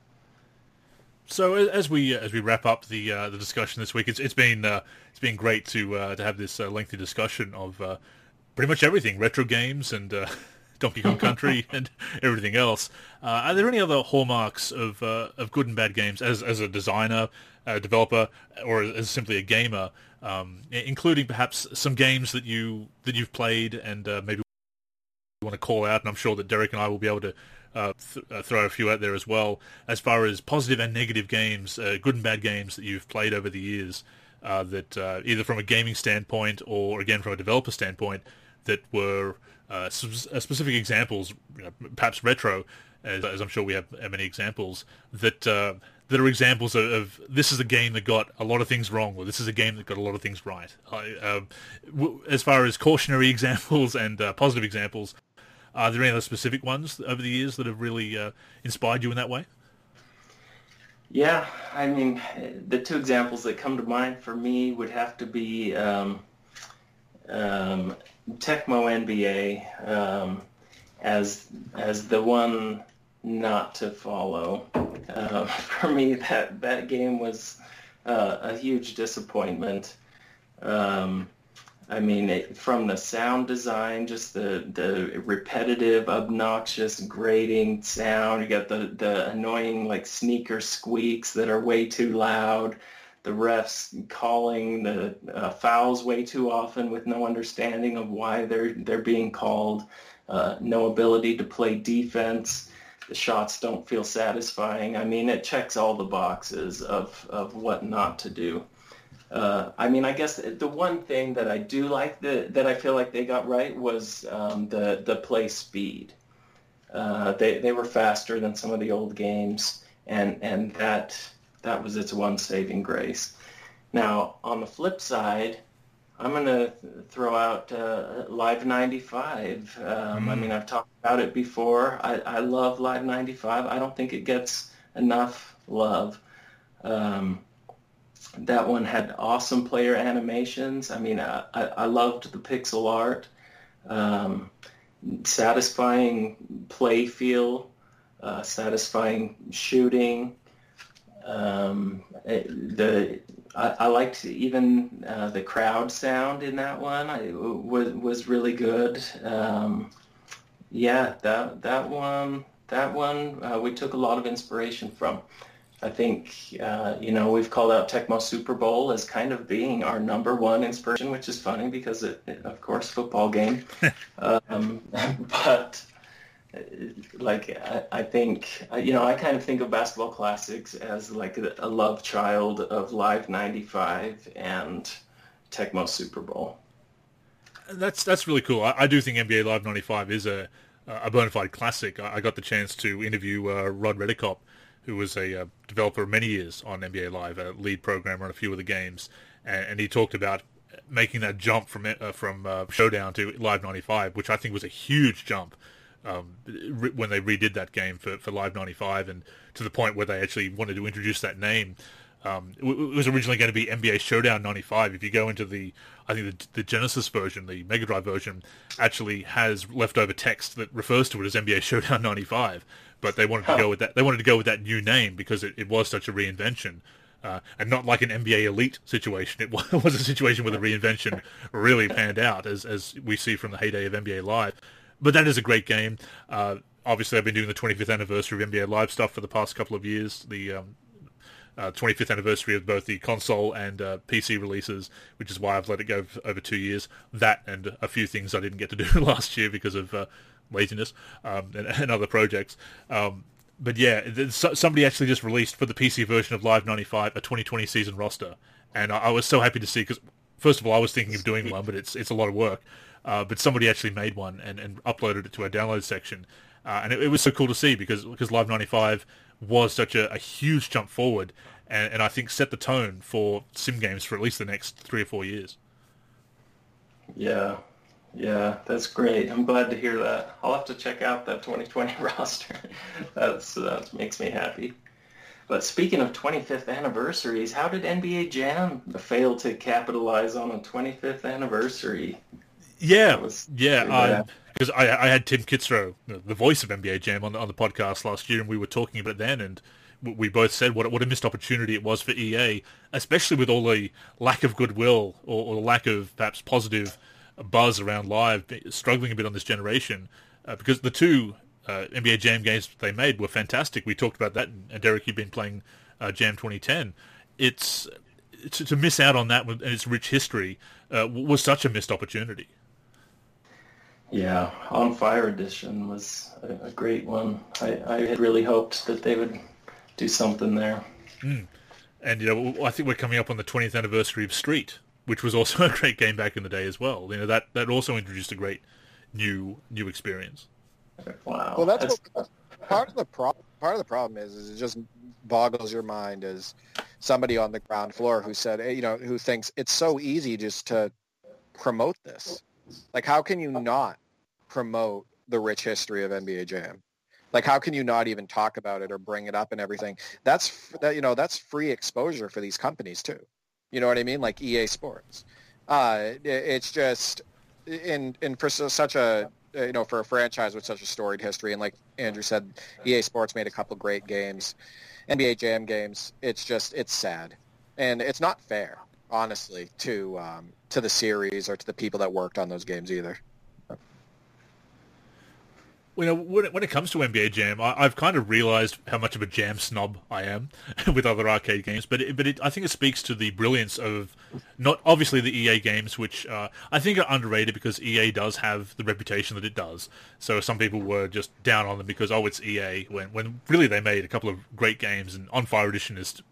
So as we as we wrap up the uh, the discussion this week, it's it's been uh, it's been great to uh, to have this uh, lengthy discussion of uh, pretty much everything, retro games and uh, Donkey Kong Country and everything else. Uh, are there any other hallmarks of uh, of good and bad games as as a designer, a developer, or as simply a gamer, um, including perhaps some games that you that you've played and uh, maybe you want to call out? And I'm sure that Derek and I will be able to. Uh, th- uh, throw a few out there as well, as far as positive and negative games, uh, good and bad games that you've played over the years, uh, that uh, either from a gaming standpoint or again from a developer standpoint, that were uh, sp- specific examples, you know, perhaps retro, as, as I'm sure we have many examples, that uh, that are examples of, of this is a game that got a lot of things wrong, or this is a game that got a lot of things right. I, uh, w- as far as cautionary examples and uh, positive examples, are there any other specific ones over the years that have really uh, inspired you in that way? Yeah, I mean, the two examples that come to mind for me would have to be um, um, Tecmo N B A um, as as the one not to follow. Uh, for me, that that game was uh, a huge disappointment. Um, I mean, it, from the sound design, just the, the repetitive, obnoxious, grating sound. You got the, the annoying like sneaker squeaks that are way too loud. The refs calling the uh, fouls way too often with no understanding of why they're they're being called. Uh, no ability to play defense. The shots don't feel satisfying. I mean, it checks all the boxes of, of what not to do. Uh, I mean, I guess the one thing that I do like that that I feel like they got right was um, the the play speed. Uh, they they were faster than some of the old games, and and that that was its one saving grace. Now, on the flip side, I'm going to throw out uh, Live ninety-five. Um, mm. I mean, I've talked about it before. I, I love Live ninety-five. I don't think it gets enough love. Um, that one had awesome player animations. I mean, I, I, I loved the pixel art, um, satisfying play feel, uh, satisfying shooting. Um, it, the I, I liked even uh, the crowd sound in that one. I, it was was really good. Um, yeah, that that one that one uh, we took a lot of inspiration from. I think uh, you know we've called out Tecmo Super Bowl as kind of being our number one inspiration, which is funny because it, it of course, football game. um, but like I, I think you know I kind of think of Basketball Classics as like a, a love child of Live ninety-five and Tecmo Super Bowl. That's that's really cool. I, I do think N B A Live ninety-five is a a bona fide classic. I, I got the chance to interview uh, Rod Redekop, who was a uh, developer many years on N B A Live, a lead programmer on a few of the games, and, and he talked about making that jump from uh, from uh, Showdown to Live ninety-five, which I think was a huge jump. Um, re- when they redid that game for, for Live ninety-five, and to the point where they actually wanted to introduce that name. Um, it, w- it was originally going to be N B A Showdown ninety-five. If you go into the, I think the, the Genesis version, the Mega Drive version, actually has leftover text that refers to it as N B A Showdown ninety-five. But they wanted to go with that. They wanted to go with that new name because it, it was such a reinvention, uh, and not like an N B A Elite situation. It was a situation where the reinvention really panned out, as as we see from the heyday of N B A Live. But that is a great game. Uh, obviously, I've been doing the twenty-fifth anniversary of N B A Live stuff for the past couple of years. The um, uh, twenty-fifth anniversary of both the console and uh, P C releases, which is why I've let it go for over two years. That and a few things I didn't get to do last year because of uh, laziness um, and, and other projects. Um, but yeah, somebody actually just released for the P C version of Live ninety-five a twenty twenty season roster. And I, I was so happy to see, because first of all, I was thinking of doing one, but it's it's a lot of work. Uh, but somebody actually made one and, and uploaded it to our download section. Uh, and it, it was so cool to see because because Live ninety-five was such a, a huge jump forward, and, and I think set the tone for sim games for at least the next three or four years. Yeah, yeah, that's great. I'm glad to hear that. I'll have to check out that twenty twenty roster. That's that makes me happy. But speaking of twenty-fifth anniversaries, how did N B A Jam fail to capitalize on a twenty-fifth anniversary? Yeah, yeah, because um, I, I had Tim Kitzrow, the voice of N B A Jam, on the, on the podcast last year, and we were talking about it then, and we both said what what a missed opportunity it was for E A, especially with all the lack of goodwill or, or lack of perhaps positive buzz around Live, struggling a bit on this generation, uh, because the two uh, N B A Jam games they made were fantastic. We talked about that, and Derek, you've been playing uh, Jam twenty ten. It's to, to miss out on that and its rich history uh, was such a missed opportunity. Yeah, On Fire Edition was a, a great one. I, I had really hoped that they would do something there. Mm. And, you know, I think we're coming up on the twentieth anniversary of Street, which was also a great game back in the day as well. You know, that, that also introduced a great new new experience. Wow. Well, that's, that's what, part of the pro- part of the problem is, is it just boggles your mind as somebody on the ground floor who said, hey, you know, who thinks it's so easy just to promote this. Like, how can you not promote the rich history of N B A Jam? Like, how can you not even talk about it or bring it up and everything? That's that, you know, that's free exposure for these companies too. You know what I mean? Like E A Sports. Uh, it, it's just in in for so, such a you know for a franchise with such a storied history, and like Andrew said, E A Sports made a couple great games, N B A Jam games. It's just it's sad, and it's not fair, honestly, to um, to the series or to the people that worked on those games either. You know, when it, when it comes to N B A Jam, I, I've kind of realized how much of a Jam snob I am with other arcade games. But it, but it, I think it speaks to the brilliance of not obviously the E A games, which uh, I think are underrated because E A does have the reputation that it does. So some people were just down on them because oh, it's E A when when really they made a couple of great games, and On Fire Edition is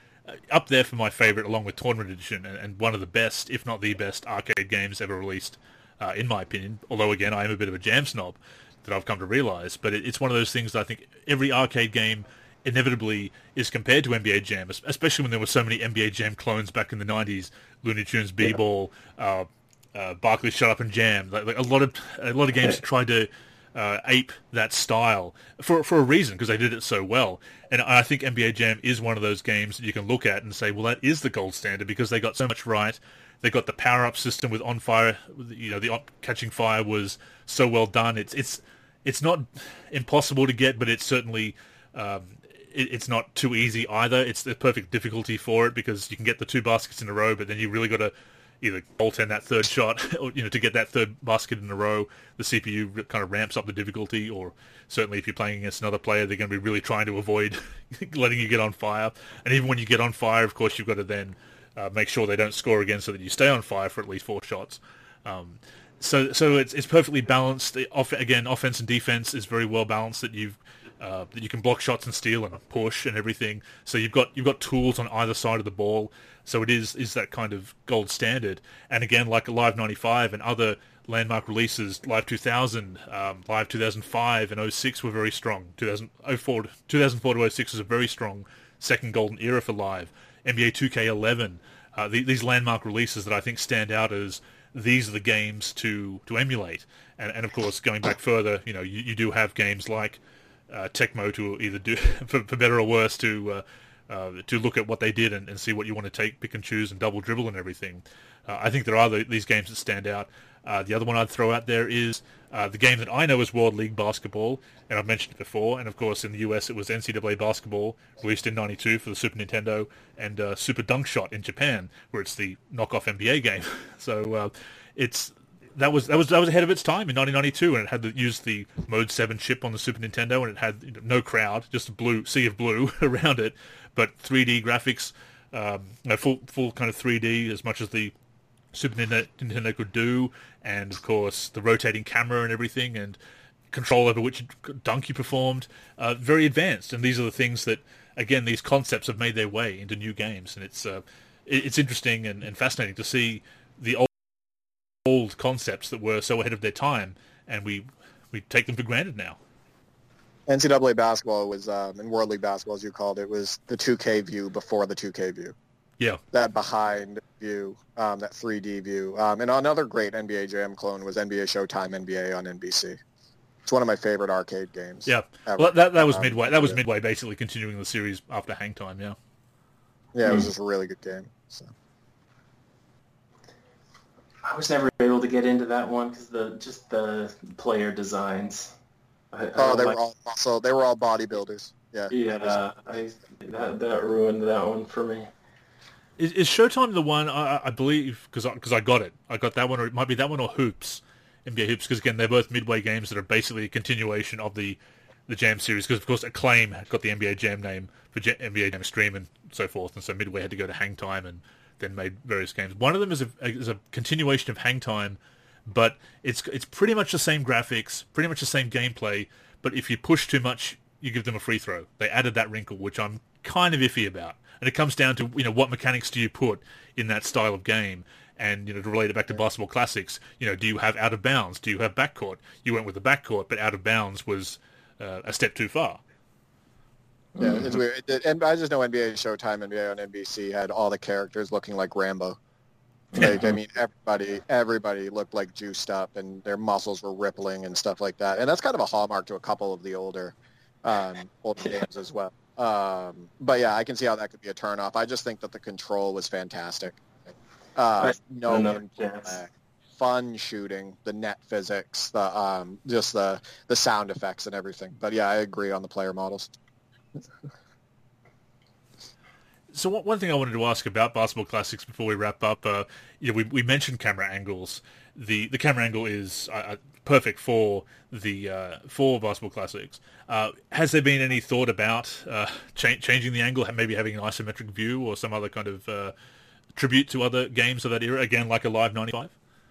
up there for my favorite, along with Tournament Edition, and, and one of the best, if not the best, arcade games ever released, uh, in my opinion. Although again, I am a bit of a Jam snob that I've come to realize, but it, it's one of those things that I think every arcade game inevitably is compared to N B A Jam, especially when there were so many N B A Jam clones back in the nineties, Looney Tunes, B-Ball, uh, uh, Barkley Shut Up and Jam. Like, like a lot of a lot of games tried to uh, ape that style for for a reason, because they did it so well. And I think N B A Jam is one of those games that you can look at and say, well, that is the gold standard because they got so much right. They got the power-up system with On Fire. You know, the on, catching fire was so well done. It's it's it's not impossible to get, but it's certainly um, it, it's not too easy either. It's the perfect difficulty for it because you can get the two baskets in a row, but then you really got to either goaltend that third shot, or you know, to get that third basket in a row, the C P U kind of ramps up the difficulty. Or certainly, if you're playing against another player, they're going to be really trying to avoid letting you get on fire. And even when you get on fire, of course, you've got to then Uh, make sure they don't score again so that you stay on fire for at least four shots. Um, so so it's it's perfectly balanced. The off, again, offense and defense is very well balanced, that you've uh, that you can block shots and steal and push and everything. So you've got you've got tools on either side of the ball. So it is is that kind of gold standard. And again, like Live ninety-five and other landmark releases, Live two thousand, um, Live two thousand five and oh six were very strong. two thousand four to oh six was a very strong second golden era for Live. N B A two K eleven, uh, the, these landmark releases that I think stand out as these are the games to, to emulate. And, and of course, going back further, you know, you, you do have games like uh, Tecmo to either do, for, for better or worse, to uh, uh, to look at what they did and, and see what you want to take, pick and choose, and double dribble and everything. Uh, I think there are the, these games that stand out. Uh, the other one I'd throw out there is uh, the game that I know as World League Basketball, and I've mentioned it before, and of course in the U S it was N C double A Basketball, released in ninety-two for the Super Nintendo, and uh, Super Dunk Shot in Japan, where it's the knockoff N B A game. So uh, it's that was that was that was ahead of its time in nineteen ninety-two, and it had to use the Mode seven chip on the Super Nintendo, and it had you know, no crowd, just a blue sea of blue around it, but three D graphics, um, you know, full full kind of three D as much as the Super Nintendo could do, and of course the rotating camera and everything, and control over which dunk you performed, uh, very advanced. And these are the things that, again, these concepts have made their way into new games, and it's uh, it's interesting and, and fascinating to see the old, old concepts that were so ahead of their time, and we we take them for granted now. N C double A Basketball was, um, and World League Basketball, as you called it, was the two K view before the two K view. Yeah. That behind view, um, that three D view. Um, and another great N B A Jam clone was N B A Showtime N B A on N B C. It's one of my favorite arcade games. Yeah. Ever. Well, that that was um, Midway. That was yeah. Midway basically continuing the series after Hang Time, yeah. Yeah, it was just a really good game. So. I was never able to get into that one because the just the player designs. I, oh, I they like, were all also they were all bodybuilders. Yeah. Yeah, I, that that ruined that one for me. Is, is Showtime the one, I, I believe, because I, cause I got it. I got that one, or it might be that one or Hoops, N B A Hoops, because again, they're both Midway games that are basically a continuation of the, the Jam series, because of course Acclaim got the N B A Jam name for J- N B A Jam Stream and so forth, and so Midway had to go to Hang Time and then made various games. One of them is a, is a continuation of Hang Time, but it's it's pretty much the same graphics, pretty much the same gameplay, but if you push too much, you give them a free throw. They added that wrinkle, which I'm kind of iffy about. And it comes down to, you know, what mechanics do you put in that style of game? And, you know, to relate it back to Basketball Classics, you know, do you have out of bounds? Do you have backcourt? You went with the backcourt, but out of bounds was uh, a step too far. Yeah, it's weird. And I just know N B A Showtime, N B A on N B C had all the characters looking like Rambo. Like, I mean, everybody, everybody looked like juiced up, and their muscles were rippling and stuff like that. And that's kind of a hallmark to a couple of the older, um, older games as well. Um, but yeah, I can see how that could be a turnoff. I just think that the control was fantastic. Uh, no impact, fun shooting, the net physics, the um, just the the sound effects and everything. But yeah, I agree on the player models. So one thing I wanted to ask about Basketball Classics before we wrap up, uh, you know, we we mentioned camera angles. The the camera angle is uh, perfect for the uh, for Basketball Classics. Uh, has there been any thought about uh, cha- changing the angle, maybe having an isometric view or some other kind of uh, tribute to other games of that era, again like a Live ninety-five?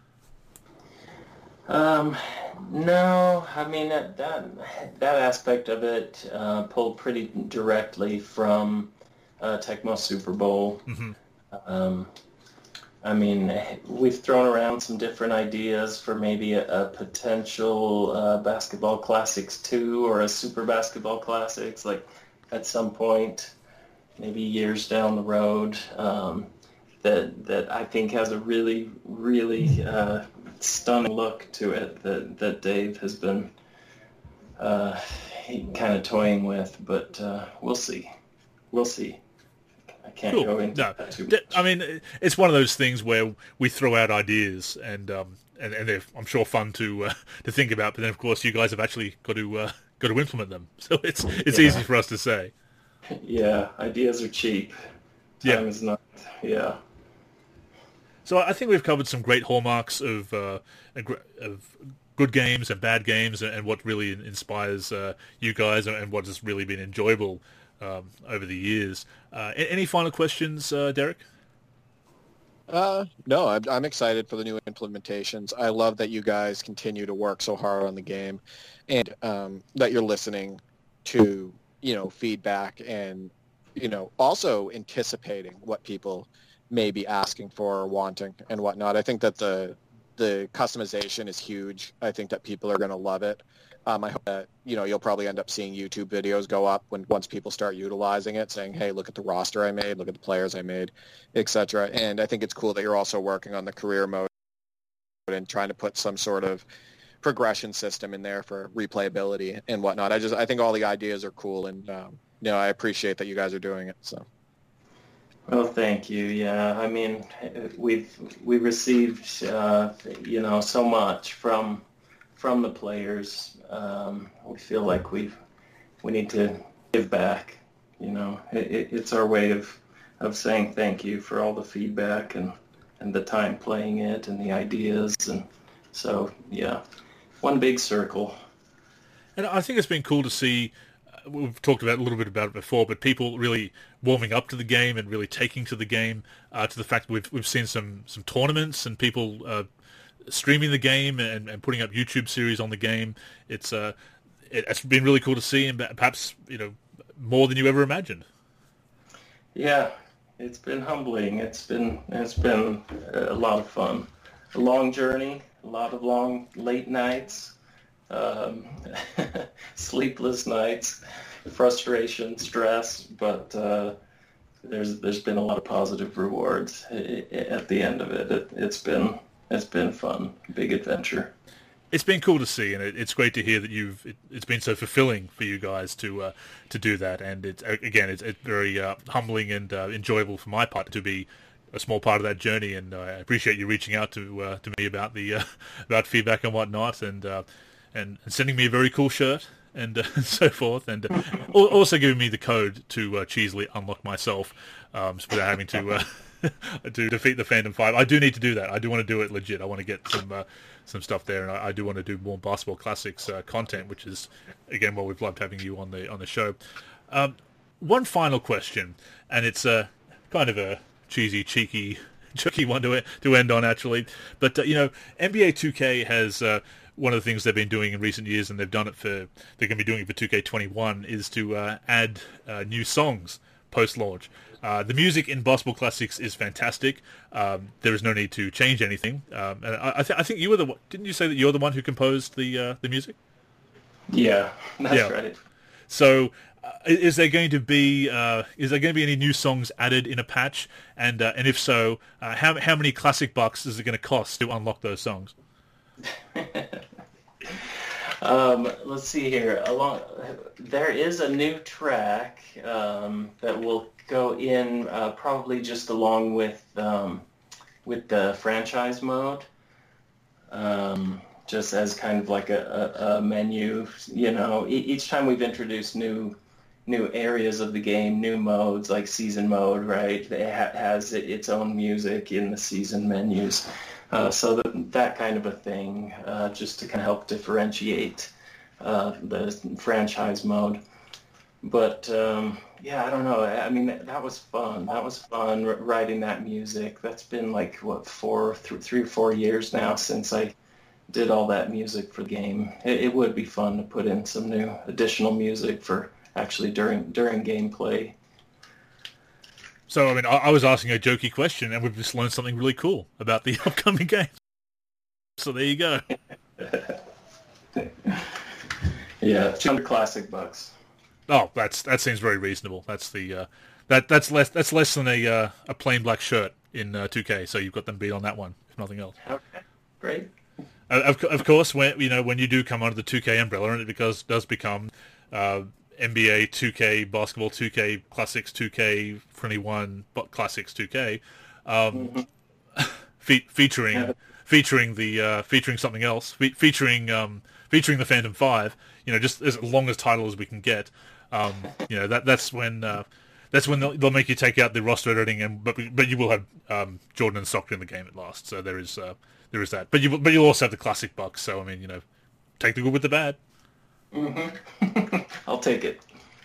Um, no, I mean that that, that aspect of it uh, pulled pretty directly from uh, Tecmo Super Bowl. Mm-hmm. Um, I mean, we've thrown around some different ideas for maybe a, a potential uh, Basketball Classics two or a Super Basketball Classics, like at some point, maybe years down the road, um, that that I think has a really, really uh, stunning look to it that, that Dave has been uh, kind of toying with, but uh, we'll see. We'll see. I can't cool. go into no. that too much. I mean, it's one of those things where we throw out ideas, and um, and, and they're, I'm sure, fun to uh, to think about. But then, of course, you guys have actually got to uh, got to implement them. So it's it's yeah. easy for us to say. Yeah, ideas are cheap. Time Yeah. is not. Yeah. So I think we've covered some great hallmarks of uh, of good games and bad games, and what really inspires uh, you guys, and what has really been enjoyable um, over the years. Uh, any final questions, uh, Derek? Uh, no, I'm, I'm excited for the new implementations. I love that you guys continue to work so hard on the game, and um, that you're listening to, you know, feedback, and, you know, also anticipating what people may be asking for or wanting and whatnot. I think that the the customization is huge. I think that people are going to love it. Um, I hope that, you know, you'll probably end up seeing YouTube videos go up when once people start utilizing it, saying, hey, look at the roster I made, look at the players I made, et cetera. And I think it's cool that you're also working on the career mode and trying to put some sort of progression system in there for replayability and whatnot. I just I think all the ideas are cool, and um, you know, I appreciate that you guys are doing it. So. Well, thank you. Yeah, I mean, we've we received uh, you know so much from from the players. Um, we feel like we we need to give back. You know, it, it's our way of of saying thank you for all the feedback and and the time playing it and the ideas, and so yeah, one big circle. And I think it's been cool to see. We've talked about a little bit about it before, but people really warming up to the game and really taking to the game, uh, to the fact that we've we've seen some some tournaments and people uh, streaming the game and, and putting up YouTube series on the game. It's uh, it, it's been really cool to see, and perhaps, you know, more than you ever imagined. Yeah, it's been humbling. It's been it's been a lot of fun. A long journey, a lot of long late nights. Um, sleepless nights, frustration, stress, but uh, there's there's been a lot of positive rewards at the end of it. it. It's been it's been fun, big adventure. It's been cool to see, and it, it's great to hear that you've. It, it's been so fulfilling for you guys to uh, to do that, and it's again, it's, it's very uh, humbling and uh, enjoyable for my part to be a small part of that journey, and uh, I appreciate you reaching out to uh, to me about the uh, about feedback and whatnot, and. Uh, And, and sending me a very cool shirt and, uh, and so forth, and uh, also giving me the code to uh, cheesily unlock myself, um, without having to uh, to defeat the Fandom Five. I do need to do that. I do want to do it legit. I want to get some uh, some stuff there, and I, I do want to do more Basketball Classics uh, content, which is again why we've loved having you on the on the show. Um, one final question, and it's a uh, kind of a cheesy, cheeky, cheeky one to to end on actually, but uh, you know, N B A two K has. Uh, One of the things they've been doing in recent years, and they've done it for, they're going to be doing it for two K twenty-one, is to uh, add uh, new songs post-launch. Uh, the music in Basketball Classics is fantastic. Um, there is no need to change anything. Um, and I, I, th- I think you were the one, didn't you say that you're the one who composed the uh, the music? Yeah, that's Yeah. right. So, uh, is there going to be uh, is there going to be any new songs added in a patch? And uh, and if so, uh, how how many classic bucks is it going to cost to unlock those songs? Um, let's see here. Along, there is a new track um, that will go in uh, probably just along with um, with the franchise mode, um, just as kind of like a, a, a menu. You know, e- each time we've introduced new new areas of the game, new modes like season mode, right? It ha- has its own music in the season menus. Uh, so that, that kind of a thing, uh, just to kind of help differentiate uh, the franchise mode. But um, yeah, I don't know. I mean, that, that was fun. That was fun r- writing that music. That's been like what four, th- three or four years now since I did all that music for the game. It, it would be fun to put in some new additional music for actually during during gameplay. So, I mean, I, I was asking a jokey question, and we've just learned something really cool about the upcoming game. So there you go. Yeah, two hundred classic bucks. Oh, that's that seems very reasonable. That's the uh, that that's less that's less than a uh, a plain black shirt in uh, two K. So you've got them beat on that one, if nothing else. Okay, great. Uh, of of course, when you know when you do come under the two K umbrella, and it because does become uh, N B A two K, Basketball two K, Classics two K, twenty-one, Classics two K, um, mm-hmm. fe- featuring yeah. featuring the uh, featuring something else, fe- featuring um, featuring the Phantom Five. You know, just as long as title as we can get. Um, you know that that's when uh, that's when they'll, they'll make you take out the roster editing, and but but you will have um, Jordan and Stockton in the game at last. So there is uh, there is that. But you but you'll also have the classic bucks. So I mean, you know, take the good with the bad. Mm-hmm. I'll take it.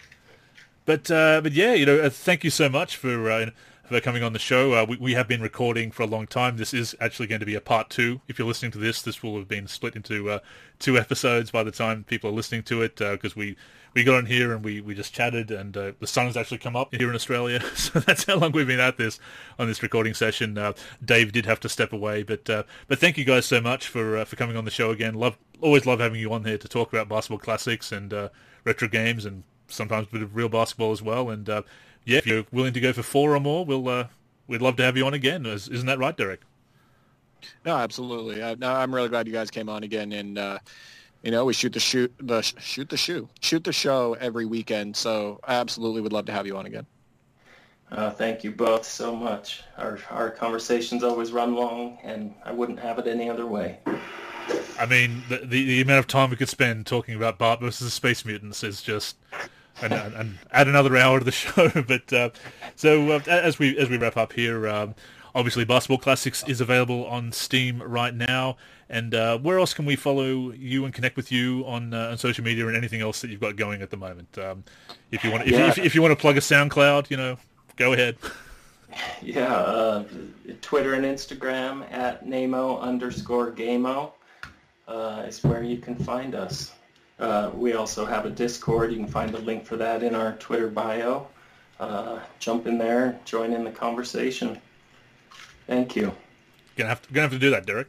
But uh, but yeah, you know, uh, thank you so much for uh, for coming on the show. Uh, we we have been recording for a long time. This is actually going to be a part two. If you're listening to this, this will have been split into uh, two episodes by the time people are listening to it, because uh, we. We got on here and we, we just chatted, and uh, the sun has actually come up here in Australia, so that's how long we've been at this on this recording session. Uh, Dave did have to step away, but uh, but thank you guys so much for uh, for coming on the show again. Love always love having you on here to talk about basketball classics and uh, retro games, and sometimes a bit of real basketball as well. And uh, yeah, if you're willing to go for four or more, we'll uh, we'd love to have you on again. Isn't that right, Derek? No, absolutely. I, no, I'm really glad you guys came on again, and. Uh, You know, we shoot the shoot the shoot the shoe shoot the show every weekend. So I absolutely would love to have you on again. Uh, thank you both so much. Our our conversations always run long, and I wouldn't have it any other way. I mean, the the, the amount of time we could spend talking about Bart versus the Space Mutants is just, and, and, and add another hour to the show. But uh, so uh, as we as we wrap up here. Um, Obviously, Basketball Classics is available on Steam right now. And uh, where else can we follow you and connect with you on uh, on social media and anything else that you've got going at the moment? Um, if you want, if, yeah. if, if you want to plug a SoundCloud, you know, go ahead. Yeah, uh, Twitter and Instagram at Nemo underscore Gamo uh, is where you can find us. Uh, we also have a Discord. You can find the link for that in our Twitter bio. Uh, jump in there, join in the conversation. Thank you. Gonna have to, gonna have to do that, Derek.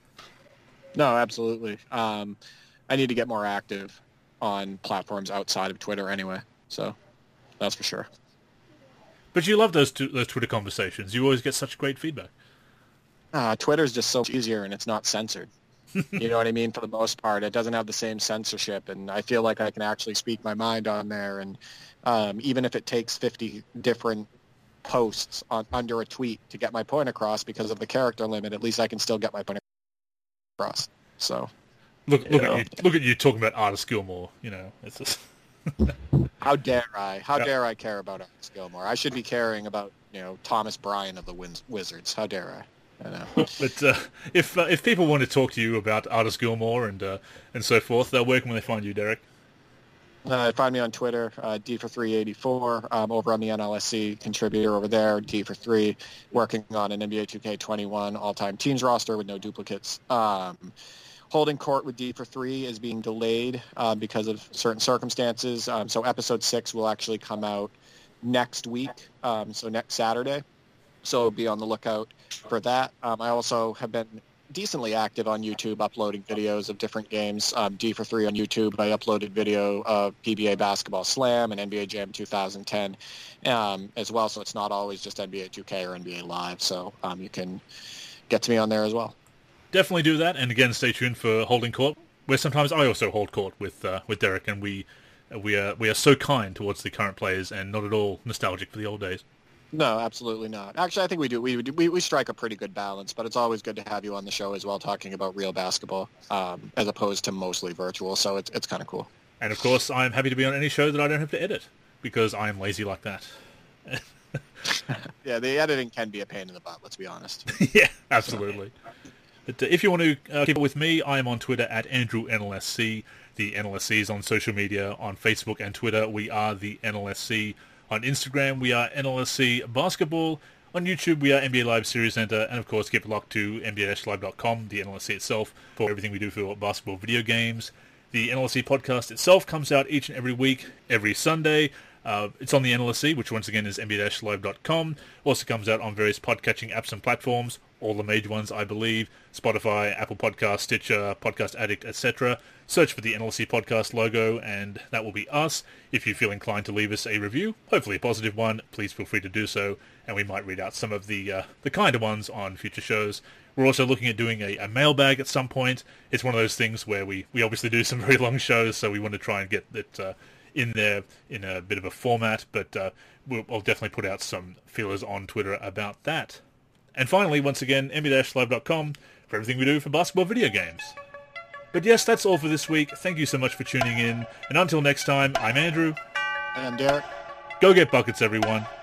No, absolutely. Um, I need to get more active on platforms outside of Twitter anyway, so that's for sure. But you love those two, those Twitter conversations. You always get such great feedback. Uh, Twitter's just so much easier, and it's not censored. You know what I mean? For the most part, it doesn't have the same censorship, and I feel like I can actually speak my mind on there. And um, even if it takes fifty different posts on under a tweet to get my point across because of the character limit, at least I can still get my point across. So look look yeah. at you look at you talking about Artis Gilmore, you know. It's just how dare I how yeah. dare I care about Artis Gilmore? I should be caring about, you know, Thomas Bryan of the Wiz- Wizards. How dare I? I know. But uh, if uh, if people want to talk to you about Artis Gilmore and uh, and so forth, uh, where can they find you, Derek? Uh, find me on Twitter, uh, D for three eighty-four, um, over on the N L S C contributor over there, D for three, working on an N B A two K twenty-one all-time teams roster with no duplicates. Um, holding court with D for three is being delayed uh, because of certain circumstances. Um, so episode six will actually come out next week, um, so next Saturday. So be on the lookout for that. Um, I also have been decently active on YouTube, uploading videos of different games. Um, D for three on YouTube, I uploaded video of P B A Basketball Slam and N B A Jam two thousand ten um, as well, so it's not always just N B A two K or N B A Live, so um, you can get to me on there as well. Definitely do that, and again, stay tuned for Holding Court, where sometimes I also hold court with uh, with Derek, and we we are we are so kind towards the current players and not at all nostalgic for the old days. No, absolutely not. Actually, I think we do. We, we we strike a pretty good balance, but it's always good to have you on the show as well, talking about real basketball, um, as opposed to mostly virtual. So it's it's kind of cool. And of course, I'm happy to be on any show that I don't have to edit, because I am lazy like that. Yeah, the editing can be a pain in the butt. Let's be honest. Yeah, absolutely. But uh, if you want to uh, keep up with me, I am on Twitter at Andrew N L S C. The N L S C is on social media, on Facebook and Twitter. We are the N L S C. On Instagram, we are N L S C Basketball. On YouTube, we are N B A Live Series Center. And of course, keep locked to N B A Live dot com, the N L S C itself, for everything we do for basketball video games. The N L S C podcast itself comes out each and every week, every Sunday. Uh, it's on the N L S C, which once again is N B A Live dot com. Also comes out on various podcatching apps and platforms, all the major ones, I believe: Spotify, Apple Podcasts, Stitcher, Podcast Addict, et cetera. Search for the N L S C podcast logo, and that will be us. If you feel inclined to leave us a review, hopefully a positive one, please feel free to do so, and we might read out some of the uh, the kinder ones on future shows. We're also looking at doing a, a mailbag at some point. It's one of those things where we, we obviously do some very long shows, so we want to try and get it uh, in there in a bit of a format, but uh, we'll, I'll definitely put out some feelers on Twitter about that. And finally, once again, N B A Live dot com for everything we do for basketball video games. But yes, that's all for this week. Thank you so much for tuning in. And until next time, I'm Andrew. And I'm Derek. Go get buckets, everyone.